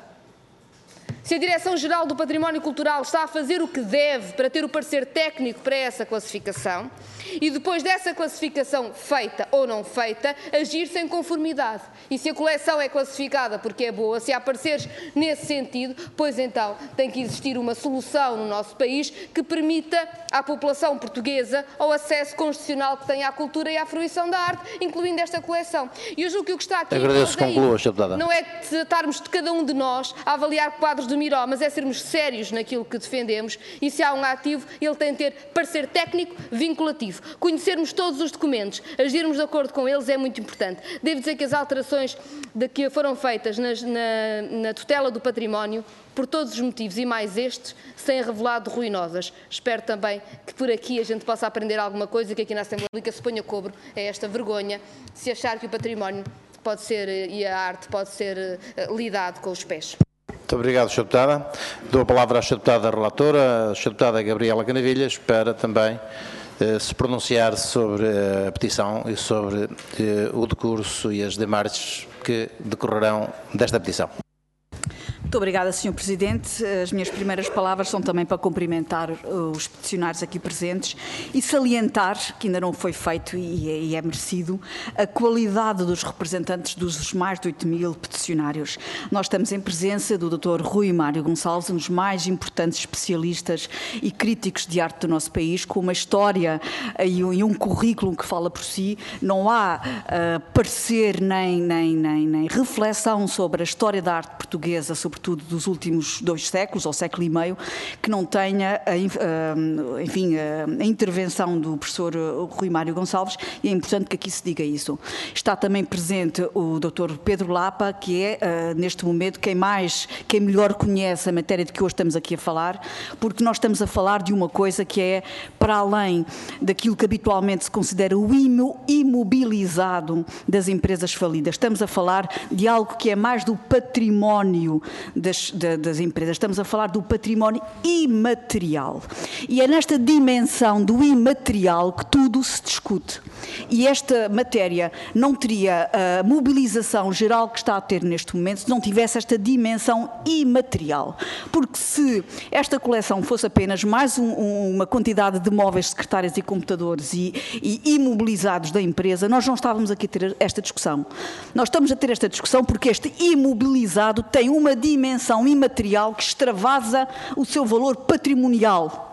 se a Direção-Geral do Património Cultural está a fazer o que deve para ter o parecer técnico para essa classificação e depois dessa classificação feita ou não feita, agir-se em conformidade. E se a coleção é classificada porque é boa, se há pareceres nesse sentido, pois então tem que existir uma solução no nosso país que permita à população portuguesa o acesso constitucional que tem à cultura e à fruição da arte, incluindo esta coleção. E eu julgo que o que está aqui Agradeço, conclua, Senhora Deputada. Não é de estarmos de cada um de nós a avaliar quadros do Miró, mas é sermos sérios naquilo que defendemos e se há um ativo, ele tem de ter parecer técnico vinculativo. Conhecermos todos os documentos, agirmos de acordo com eles é muito importante. Devo dizer que as alterações de que foram feitas nas, na, na tutela do património, por todos os motivos e mais estes, se têm revelado ruinosas. Espero também que por aqui a gente possa aprender alguma coisa e que aqui na Assembleia Pública se ponha cobro a esta vergonha, se achar que o património pode ser e a arte pode ser uh, lidado com os pés. Muito obrigado, Senhora Deputada. Dou a palavra à Senhora Deputada Relatora, a Senhora Deputada Gabriela Canavilhas, para também eh, se pronunciar sobre a petição e sobre eh, o decurso e as demarches que decorrerão desta petição. Muito obrigada, senhor Presidente. As minhas primeiras palavras são também para cumprimentar os peticionários aqui presentes e salientar, que ainda não foi feito e é, e é merecido, a qualidade dos representantes dos mais de oito mil peticionários. Nós estamos em presença do doutor Rui Mário Gonçalves, um dos mais importantes especialistas e críticos de arte do nosso país, com uma história e um, e um currículo que fala por si. Não há uh, parecer nem, nem, nem, nem reflexão sobre a história da arte portuguesa, sobretudo dos últimos dois séculos, ou século e meio, que não tenha, a, a, enfim, a, a intervenção do professor Rui Mário Gonçalves, e é importante que aqui se diga isso. Está também presente o doutor Pedro Lapa, que é, uh, neste momento, quem mais, quem melhor conhece a matéria de que hoje estamos aqui a falar, porque nós estamos a falar de uma coisa que é, para além daquilo que habitualmente se considera o imobilizado das empresas falidas, estamos a falar de algo que é mais do património Das, das empresas. Estamos a falar do património imaterial. E é nesta dimensão do imaterial que tudo se discute. E esta matéria não teria a mobilização geral que está a ter neste momento se não tivesse esta dimensão imaterial. Porque se esta coleção fosse apenas mais um, um, uma quantidade de móveis, secretárias e computadores e, e imobilizados da empresa, nós não estávamos aqui a ter esta discussão. Nós estamos a ter esta discussão porque este imobilizado tem uma dimensão imaterial que extravasa o seu valor patrimonial.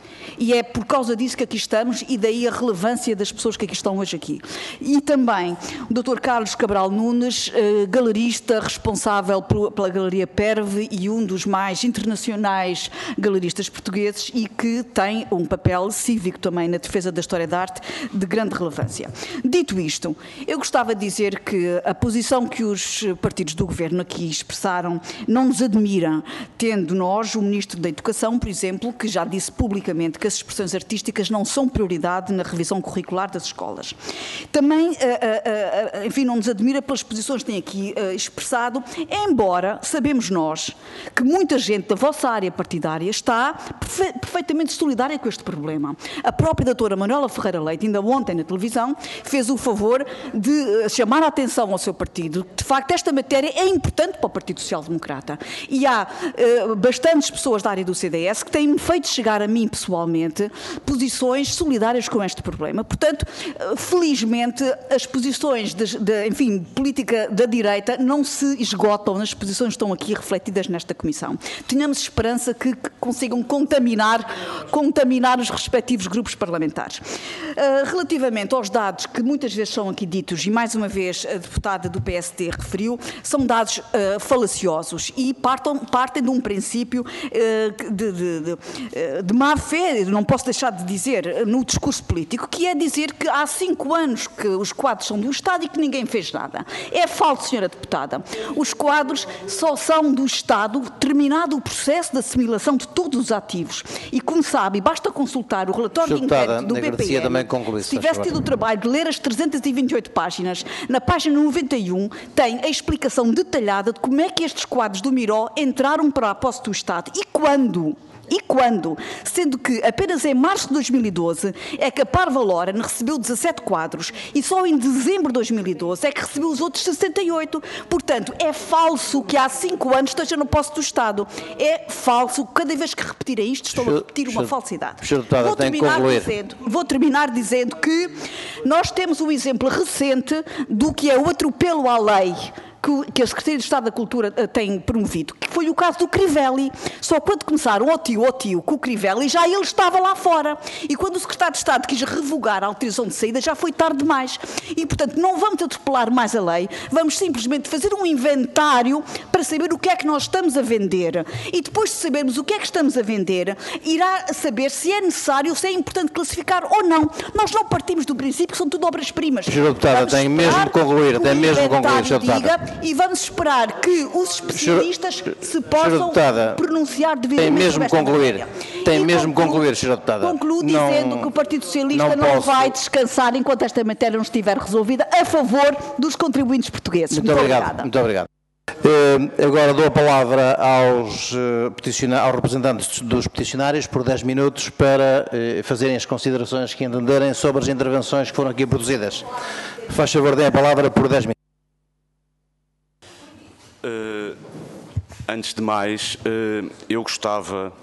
E é por causa disso que aqui estamos e daí a relevância das pessoas que aqui estão hoje aqui. E também o doutor Carlos Cabral Nunes, eh, galerista responsável pela Galeria Perve e um dos mais internacionais galeristas portugueses e que tem um papel cívico também na defesa da história da arte de grande relevância. Dito isto, eu gostava de dizer que a posição que os partidos do governo aqui expressaram não nos admira, tendo nós o Ministro da Educação, por exemplo, que já disse publicamente que as expressões artísticas não são prioridade na revisão curricular das escolas. Também, enfim, não nos admira pelas posições que têm aqui expressado, embora sabemos nós que muita gente da vossa área partidária está perfeitamente solidária com este problema. A própria doutora Manuela Ferreira Leite, ainda ontem na televisão, fez o favor de chamar a atenção ao seu partido. De facto, esta matéria é importante para o Partido Social Democrata. E há uh, bastantes pessoas da área do C D S que têm feito chegar a mim pessoalmente posições solidárias com este problema. Portanto, felizmente, as posições de, de, enfim, política da direita não se esgotam nas posições que estão aqui refletidas nesta comissão. Tenhamos esperança que, que consigam contaminar, contaminar os respectivos grupos parlamentares. Uh, relativamente aos dados que muitas vezes são aqui ditos, e mais uma vez a deputada do P S D referiu, são dados uh, falaciosos e partam, partem de um princípio uh, de, de, de, de má fé não posso deixar de dizer no discurso político, que é dizer que há cinco anos que os quadros são do Estado e que ninguém fez nada. É falso, senhora deputada. Os quadros só são do Estado terminado o processo de assimilação de todos os ativos. E como sabe, basta consultar o relatório de inquérito do B P M. Se tivesse tido o trabalho de ler as trezentas e vinte e oito páginas, na página noventa e um tem a explicação detalhada de como é que estes quadros do Miró entraram para a posse do Estado e quando. E quando? Sendo que apenas em março de dois mil e doze é que a Parva Loren recebeu dezassete quadros e só em dezembro de dois mil e doze é que recebeu os outros sessenta e oito. Portanto, é falso que há cinco anos esteja no posse do Estado. É falso. Cada vez que repetirem isto, estou a repetir uma falsidade. Vou terminar, dizendo, vou terminar dizendo que nós temos um exemplo recente do que é o atropelo à lei que a Secretaria de Estado da Cultura tem promovido, que foi o caso do Crivelli. Só quando começaram ó tio, ó tio, com o Crivelli, já ele estava lá fora. E quando o Secretário de Estado quis revogar a autorização de saída, já foi tarde demais. E, portanto, não vamos atropelar mais a lei, vamos simplesmente fazer um inventário para saber o que é que nós estamos a vender. E depois de sabermos o que é que estamos a vender, irá saber se é necessário, se é importante classificar ou não. Nós não partimos do princípio que são tudo obras-primas. senhora Deputada, tem mesmo de concluir, tem mesmo de concluir, senhora Deputada. E vamos esperar que os especialistas senhora, se possam deputada, pronunciar devidamente. Tem mesmo concluir. Tem e mesmo concluo, concluir, senhora Deputada. Concluo dizendo não, que o Partido Socialista não, não vai descansar enquanto esta matéria não estiver resolvida a favor dos contribuintes portugueses. Muito, muito obrigado. Obrigada. Muito obrigado. Uh, agora dou a palavra aos, uh, peticiona- aos representantes dos peticionários por dez minutos para uh, fazerem as considerações que entenderem sobre as intervenções que foram aqui produzidas. Faz favor, deem a palavra por dez minutos. Uh, antes de mais, uh, eu gostava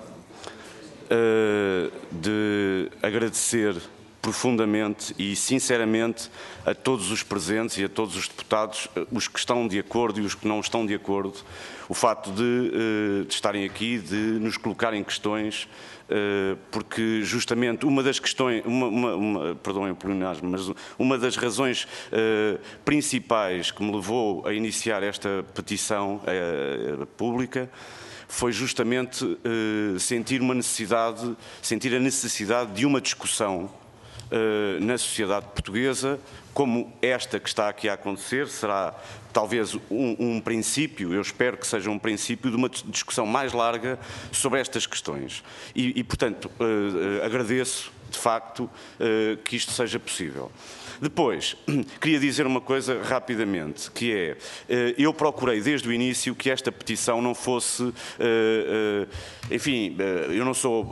uh, de agradecer profundamente e sinceramente a todos os presentes e a todos os deputados, uh, os que estão de acordo e os que não estão de acordo, o facto de, uh, de estarem aqui, de nos colocarem questões, Uh, porque justamente uma das questões, uma, uma, uma, perdoem o pleonasmo, mas uma das razões uh, principais que me levou a iniciar esta petição uh, pública foi justamente uh, sentir uma necessidade, sentir a necessidade de uma discussão uh, na sociedade portuguesa, como esta que está aqui a acontecer, será talvez um, um princípio, eu espero que seja um princípio de uma discussão mais larga sobre estas questões. E, e portanto, uh, uh, agradeço, de facto, uh, que isto seja possível. Depois, queria dizer uma coisa rapidamente, que é, eu procurei desde o início que esta petição não fosse, enfim, eu não sou,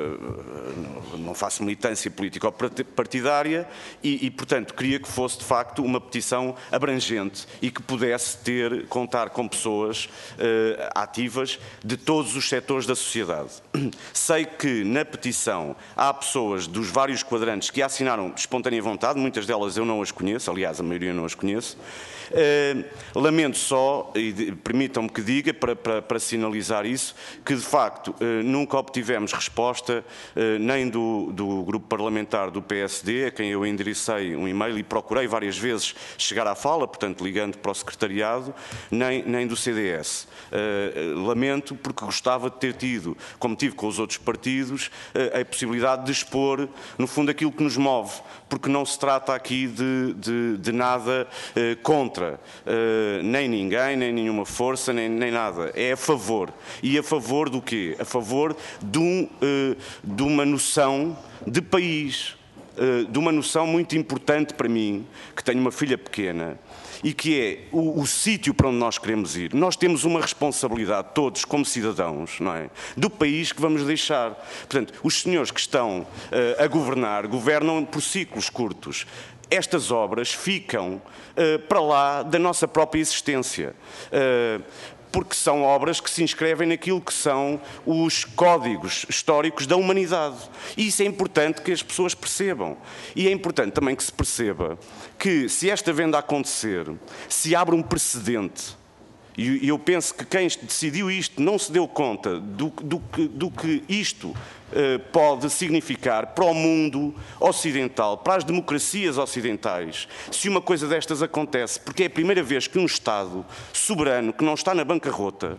não faço militância político-partidária e, e, portanto, queria que fosse, de facto, uma petição abrangente e que pudesse ter, contar com pessoas ativas de todos os setores da sociedade. Sei que na petição há pessoas dos vários quadrantes que a assinaram de espontânea vontade, muitas delas eu não as conheço, aliás, a maioria não as conheço. Uh, lamento só, e permitam-me que diga, para, para, para sinalizar isso, que de facto uh, nunca obtivemos resposta uh, nem do, do grupo parlamentar do P S D, a quem eu enderecei um e-mail e procurei várias vezes chegar à fala, portanto ligando para o secretariado, nem, nem do C D S. Uh, lamento porque gostava de ter tido, como tive com os outros partidos, uh, a possibilidade de expor, no fundo, aquilo que nos move, porque não se trata aqui de, de, de nada uh, contra uh, nem ninguém, nem nenhuma força, nem, nem nada. É a favor. E a favor do quê? A favor de, um, uh, de uma noção de país, uh, de uma noção muito importante para mim, que tenho uma filha pequena, e que é o, o sítio para onde nós queremos ir. Nós temos uma responsabilidade, todos como cidadãos, não é? Do país que vamos deixar. Portanto, os senhores que estão uh, a governar, governam por ciclos curtos. Estas obras ficam uh, para lá da nossa própria existência. Uh, porque são obras que se inscrevem naquilo que são os códigos históricos da humanidade. E isso é importante que as pessoas percebam. E é importante também que se perceba que, se esta venda acontecer, se abre um precedente. E eu penso que quem decidiu isto não se deu conta do, do, do que isto uh, pode significar para o mundo ocidental, para as democracias ocidentais, se uma coisa destas acontece, porque é a primeira vez que um Estado soberano, que não está na bancarrota,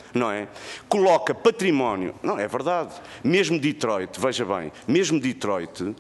não é? Coloca património, não é verdade, mesmo Detroit, veja bem, mesmo Detroit, uh,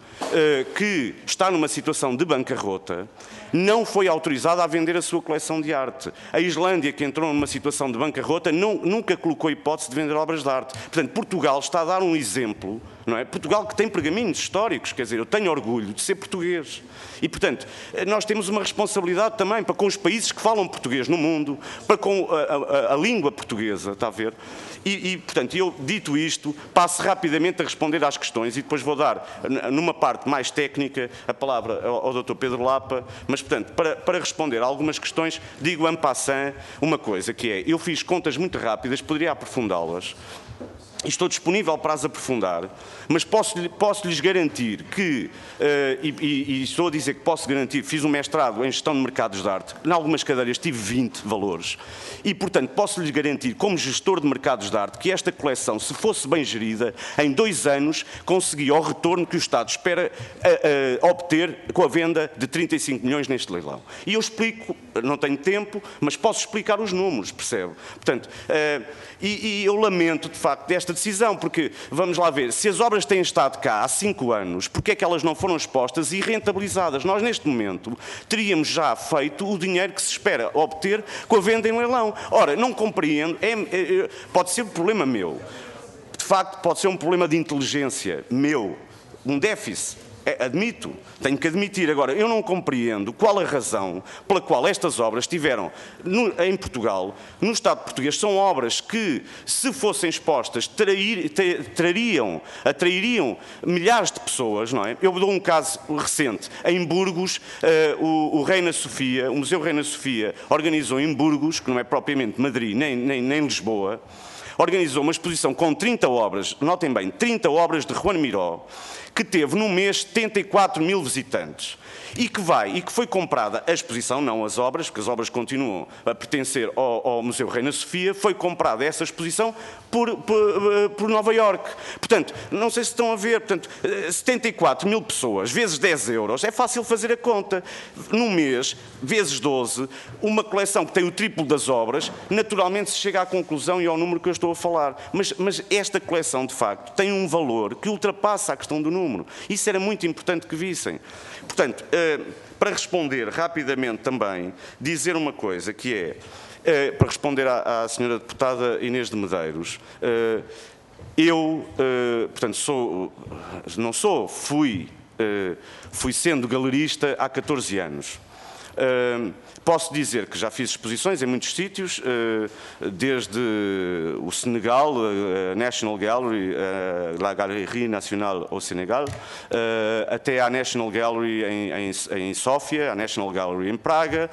que está numa situação de bancarrota, não foi autorizada a vender a sua coleção de arte. A Islândia, que entrou numa situação de bancarrota, não, nunca colocou a hipótese de vender obras de arte. Portanto, Portugal está a dar um exemplo, não é? Portugal que tem pergaminhos históricos, quer dizer, eu tenho orgulho de ser português. E, portanto, nós temos uma responsabilidade também para com os países que falam português no mundo, para com a, a, a língua portuguesa, está a ver? E, e, portanto, eu, dito isto, passo rapidamente a responder às questões e depois vou dar, numa parte mais técnica, a palavra ao, ao doutor Pedro Lapa, mas, portanto, para, para responder a algumas questões, digo en passant uma coisa, que é, eu fiz contas muito rápidas, poderia aprofundá-las, estou disponível para as aprofundar, mas posso, posso lhes garantir que, uh, e, e, e estou a dizer que posso garantir, fiz um mestrado em gestão de mercados de arte, em algumas cadeiras tive vinte valores, e portanto posso lhes garantir, como gestor de mercados de arte, que esta coleção, se fosse bem gerida, em dois anos conseguia o retorno que o Estado espera uh, uh, obter com a venda de trinta e cinco milhões neste leilão. E eu explico, não tenho tempo, mas posso explicar os números, percebe? Portanto, uh, e, e eu lamento de facto desta decisão, porque, vamos lá ver, se as obras têm estado cá há cinco anos, porque é que elas não foram expostas e rentabilizadas? Nós, neste momento, teríamos já feito o dinheiro que se espera obter com a venda em leilão. Ora, não compreendo, é, é, pode ser um problema meu, de facto pode ser um problema de inteligência meu, um déficit. É, admito, tenho que admitir. Agora, eu não compreendo qual a razão pela qual estas obras tiveram, no, em Portugal, no Estado português, são obras que, se fossem expostas, trair, trariam, atrairiam milhares de pessoas, não é? Eu dou um caso recente. Em Burgos, uh, o, o Reina Sofia, o Museu Reina Sofia, organizou em Burgos, que não é propriamente Madrid, nem, nem, nem Lisboa, organizou uma exposição com trinta obras, notem bem, trinta obras de Juan Miró, que teve no mês setenta e quatro mil visitantes e que vai, e que foi comprada a exposição, não as obras, porque as obras continuam a pertencer ao, ao Museu Reina Sofia, foi comprada essa exposição por, por, por Nova Iorque. Portanto, não sei se estão a ver, portanto, setenta e quatro mil pessoas, vezes dez euros, é fácil fazer a conta. Num mês, vezes doze, uma coleção que tem o triplo das obras, naturalmente se chega à conclusão e ao número que eu estou a falar. Mas, mas esta coleção, de facto, tem um valor que ultrapassa a questão do número. Isso era muito importante que vissem. Portanto, para responder rapidamente também, dizer uma coisa que é, para responder à, à senhora deputada Inês de Medeiros, eu, portanto, sou, não sou, fui, fui sendo galerista há catorze anos. Posso dizer que já fiz exposições em muitos sítios, desde o Senegal, a National Gallery, a Galerie Nationale au Senegal, até à National Gallery em, em, em Sófia, a National Gallery em Praga.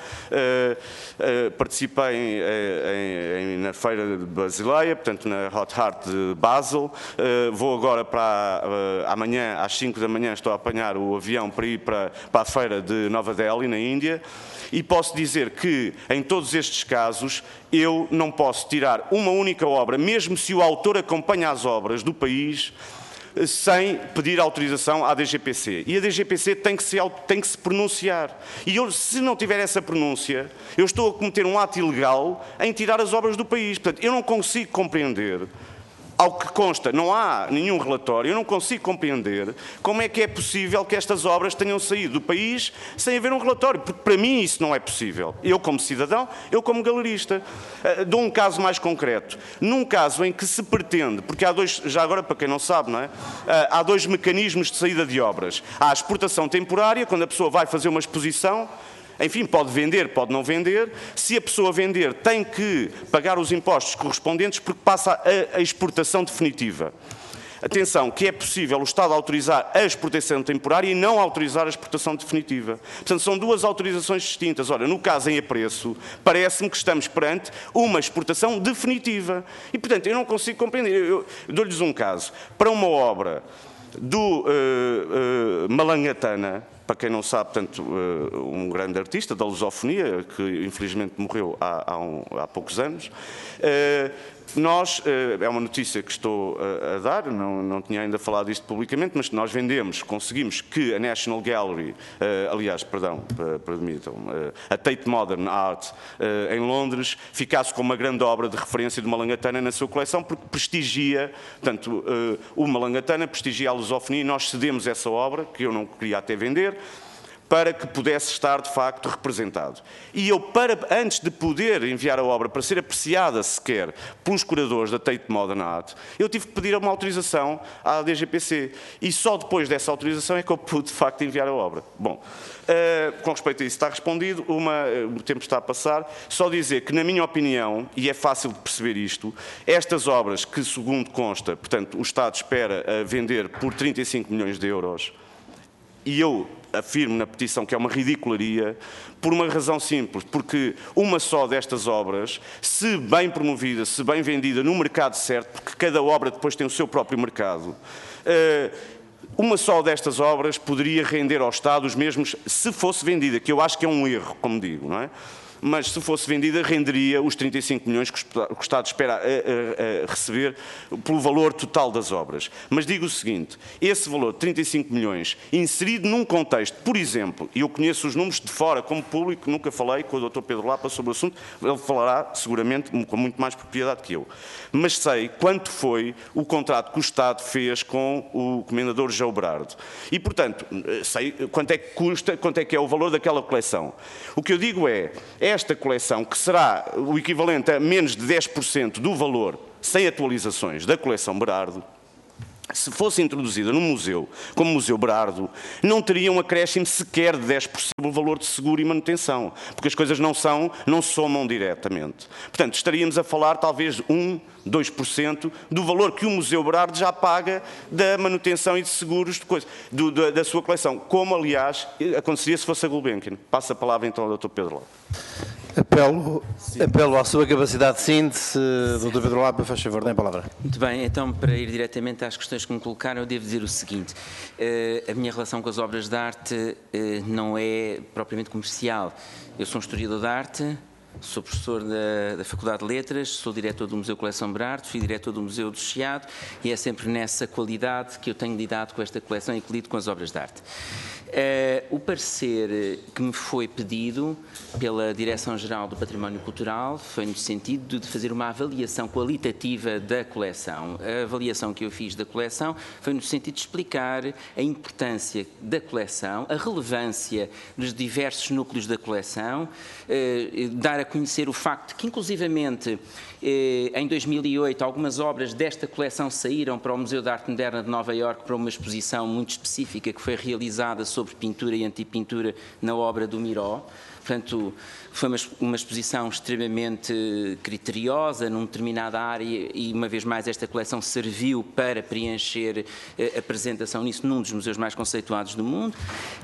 Participei em, em, na Feira de Basileia, portanto na Hot Heart de Basel. Vou agora para, amanhã, às cinco da manhã, estou a apanhar o avião para ir para, para a Feira de Nova Delhi, na Índia. E posso dizer que, em todos estes casos, eu não posso tirar uma única obra, mesmo se o autor acompanha as obras do país, sem pedir autorização à D G P C. E a D G P C tem que se, tem que se pronunciar. E eu, se não tiver essa pronúncia, eu estou a cometer um ato ilegal em tirar as obras do país. Portanto, eu não consigo compreender, ao que consta, não há nenhum relatório, eu não consigo compreender como é que é possível que estas obras tenham saído do país sem haver um relatório, porque para mim isso não é possível. Eu como cidadão, eu como galerista. Uh, dou um caso mais concreto. Num caso em que se pretende, porque há dois, já agora para quem não sabe, não é? Uh, há dois mecanismos de saída de obras. Há a exportação temporária, quando a pessoa vai fazer uma exposição, enfim, pode vender, pode não vender. Se a pessoa vender, tem que pagar os impostos correspondentes porque passa a, a exportação definitiva. Atenção, que é possível o Estado autorizar a exportação temporária e não autorizar a exportação definitiva. Portanto, são duas autorizações distintas. Ora, no caso em apreço, parece-me que estamos perante uma exportação definitiva. E, portanto, eu não consigo compreender. Eu, eu dou-lhes um caso. Para uma obra do uh, uh, Malangatana, para quem não sabe, portanto, um grande artista da lusofonia, que infelizmente morreu há, há, um, há poucos anos, Nós, é uma notícia que estou a dar, não, não tinha ainda falado isto publicamente, mas nós vendemos, conseguimos que a National Gallery, aliás, perdão, permitam, a Tate Modern Art em Londres, ficasse com uma grande obra de referência de Malangatana na sua coleção, porque prestigia, portanto, o Malangatana prestigia a lusofonia e nós cedemos essa obra, que eu não queria até vender, para que pudesse estar, de facto, representado. E eu, para, antes de poder enviar a obra para ser apreciada sequer pelos curadores da Tate Modern Art, eu tive que pedir uma autorização à D G P C. E só depois dessa autorização é que eu pude, de facto, enviar a obra. Bom, uh, com respeito a isso está respondido, uma, uh, o tempo está a passar. Só dizer que, na minha opinião, e é fácil de perceber isto, estas obras que, segundo consta, portanto, o Estado espera uh, vender por trinta e cinco milhões de euros, e eu afirmo na petição que é uma ridicularia, por uma razão simples, porque uma só destas obras, se bem promovida, se bem vendida no mercado certo, porque cada obra depois tem o seu próprio mercado, uma só destas obras poderia render ao Estado os mesmos, se fosse vendida, que eu acho que é um erro, como digo, não é? Mas se fosse vendida renderia os trinta e cinco milhões que o Estado espera a, a, a receber pelo valor total das obras. Mas digo o seguinte, esse valor de trinta e cinco milhões, inserido num contexto, por exemplo, e eu conheço os números de fora como público, nunca falei com o doutor Pedro Lapa sobre o assunto, ele falará seguramente com muito mais propriedade que eu, mas sei quanto foi o contrato que o Estado fez com o Comendador João Berardo. E, portanto, sei quanto é que custa, quanto é que é o valor daquela coleção. O que eu digo é, é esta coleção, que será o equivalente a menos de dez por cento do valor, sem atualizações, da coleção Berardo, se fosse introduzida no museu, como Museu Berardo, não teria um acréscimo sequer de dez por cento do valor de seguro e manutenção, porque as coisas não são, não somam diretamente. Portanto, estaríamos a falar talvez de um, dois por cento do valor que o Museu Berardo já paga da manutenção e de seguros de coisa, do, da, da sua coleção, como, aliás, aconteceria se fosse a Gulbenkian. Passo a palavra então ao doutor Pedro Lapa. Apelo, apelo à sua capacidade de síntese, doutor Pedro Lapa, faz favor, dê a palavra. Muito bem, então, para ir diretamente às questões que me colocaram, eu devo dizer o seguinte, uh, a minha relação com as obras de arte uh, não é propriamente comercial. Eu sou um historiador de arte, sou professor da, da Faculdade de Letras, sou diretor do Museu Coleção Berardo, fui diretor do Museu do Chiado e é sempre nessa qualidade que eu tenho lidado com esta coleção e que lido com as obras de arte. Uh, o parecer que me foi pedido pela Direção-Geral do Património Cultural foi no sentido de fazer uma avaliação qualitativa da coleção. A avaliação que eu fiz da coleção foi no sentido de explicar a importância da coleção, a relevância dos diversos núcleos da coleção, uh, dar a conhecer o facto que, inclusivamente, em dois mil e oito, algumas obras desta coleção saíram para o Museu de Arte Moderna de Nova Iorque para uma exposição muito específica que foi realizada sobre pintura e antipintura na obra do Miró. Portanto, foi uma, uma exposição extremamente criteriosa numa determinada área e, uma vez mais, esta coleção serviu para preencher a apresentação nisso num dos museus mais conceituados do mundo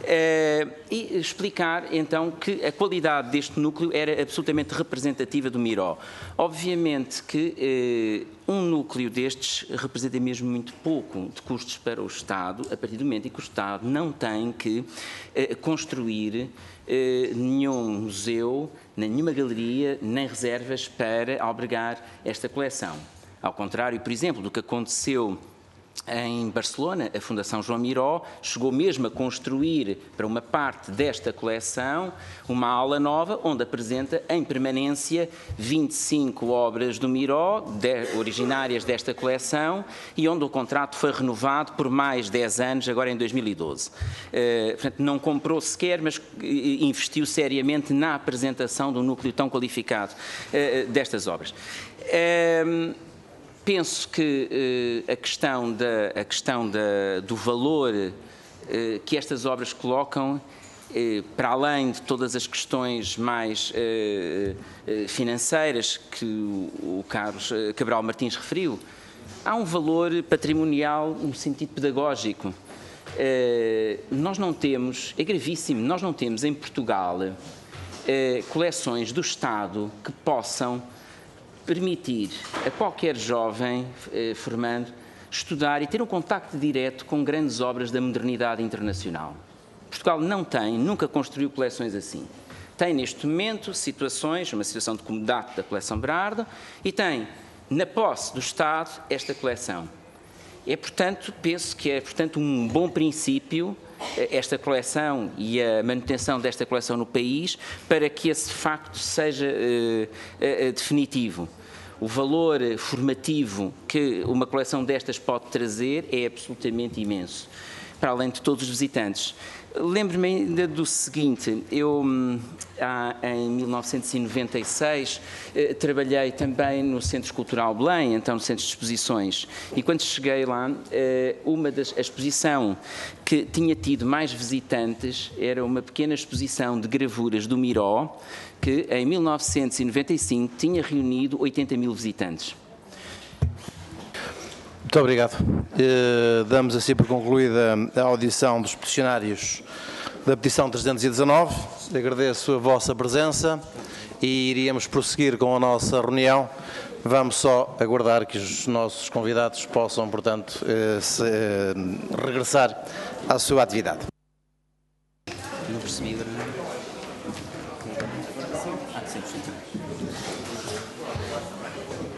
e explicar, então, que a qualidade deste núcleo era absolutamente representativa do Miró. Obviamente que um núcleo destes representa mesmo muito pouco de custos para o Estado, a partir do momento em que o Estado não tem que construir nenhum museu, nenhuma galeria, nem reservas para albergar esta coleção. Ao contrário, por exemplo, do que aconteceu em Barcelona, a Fundação João Miró chegou mesmo a construir para uma parte desta coleção uma aula nova onde apresenta em permanência vinte e cinco obras do Miró, de, originárias desta coleção, e onde o contrato foi renovado por mais dez anos, agora em dois mil e doze. Uh, portanto, não comprou sequer, mas investiu seriamente na apresentação de um núcleo tão qualificado uh, destas obras. Uh, Penso que uh, a questão, da, a questão da, do valor uh, que estas obras colocam, uh, para além de todas as questões mais uh, uh, financeiras que o, o Carlos Cabral Martins referiu, há um valor patrimonial no sentido pedagógico. Uh, nós não temos, é gravíssimo, nós não temos em Portugal uh, coleções do Estado que possam permitir a qualquer jovem eh, formando estudar e ter um contacto direto com grandes obras da modernidade internacional. Portugal não tem, nunca construiu coleções assim. Tem neste momento situações, uma situação de comodato da coleção Berardo e tem na posse do Estado esta coleção. É, portanto, penso que é, portanto, um bom princípio esta coleção e a manutenção desta coleção no país para que esse facto seja uh, uh, definitivo. O valor formativo que uma coleção destas pode trazer é absolutamente imenso, para além de todos os visitantes. Lembro-me ainda do seguinte, eu em mil novecentos e noventa e seis trabalhei também no Centro Cultural Belém, então no Centro de Exposições, e quando cheguei lá, uma das, a exposição que tinha tido mais visitantes era uma pequena exposição de gravuras do Miró, que em mil novecentos e noventa e cinco tinha reunido oitenta mil visitantes. Muito obrigado. Eh, damos assim por concluída a audição dos peticionários da petição trezentos e dezanove. Agradeço a vossa presença e iríamos prosseguir com a nossa reunião. Vamos só aguardar que os nossos convidados possam, portanto, eh, se, eh, regressar à sua atividade. Não percebi, Bernardo. Ah, sim, sim.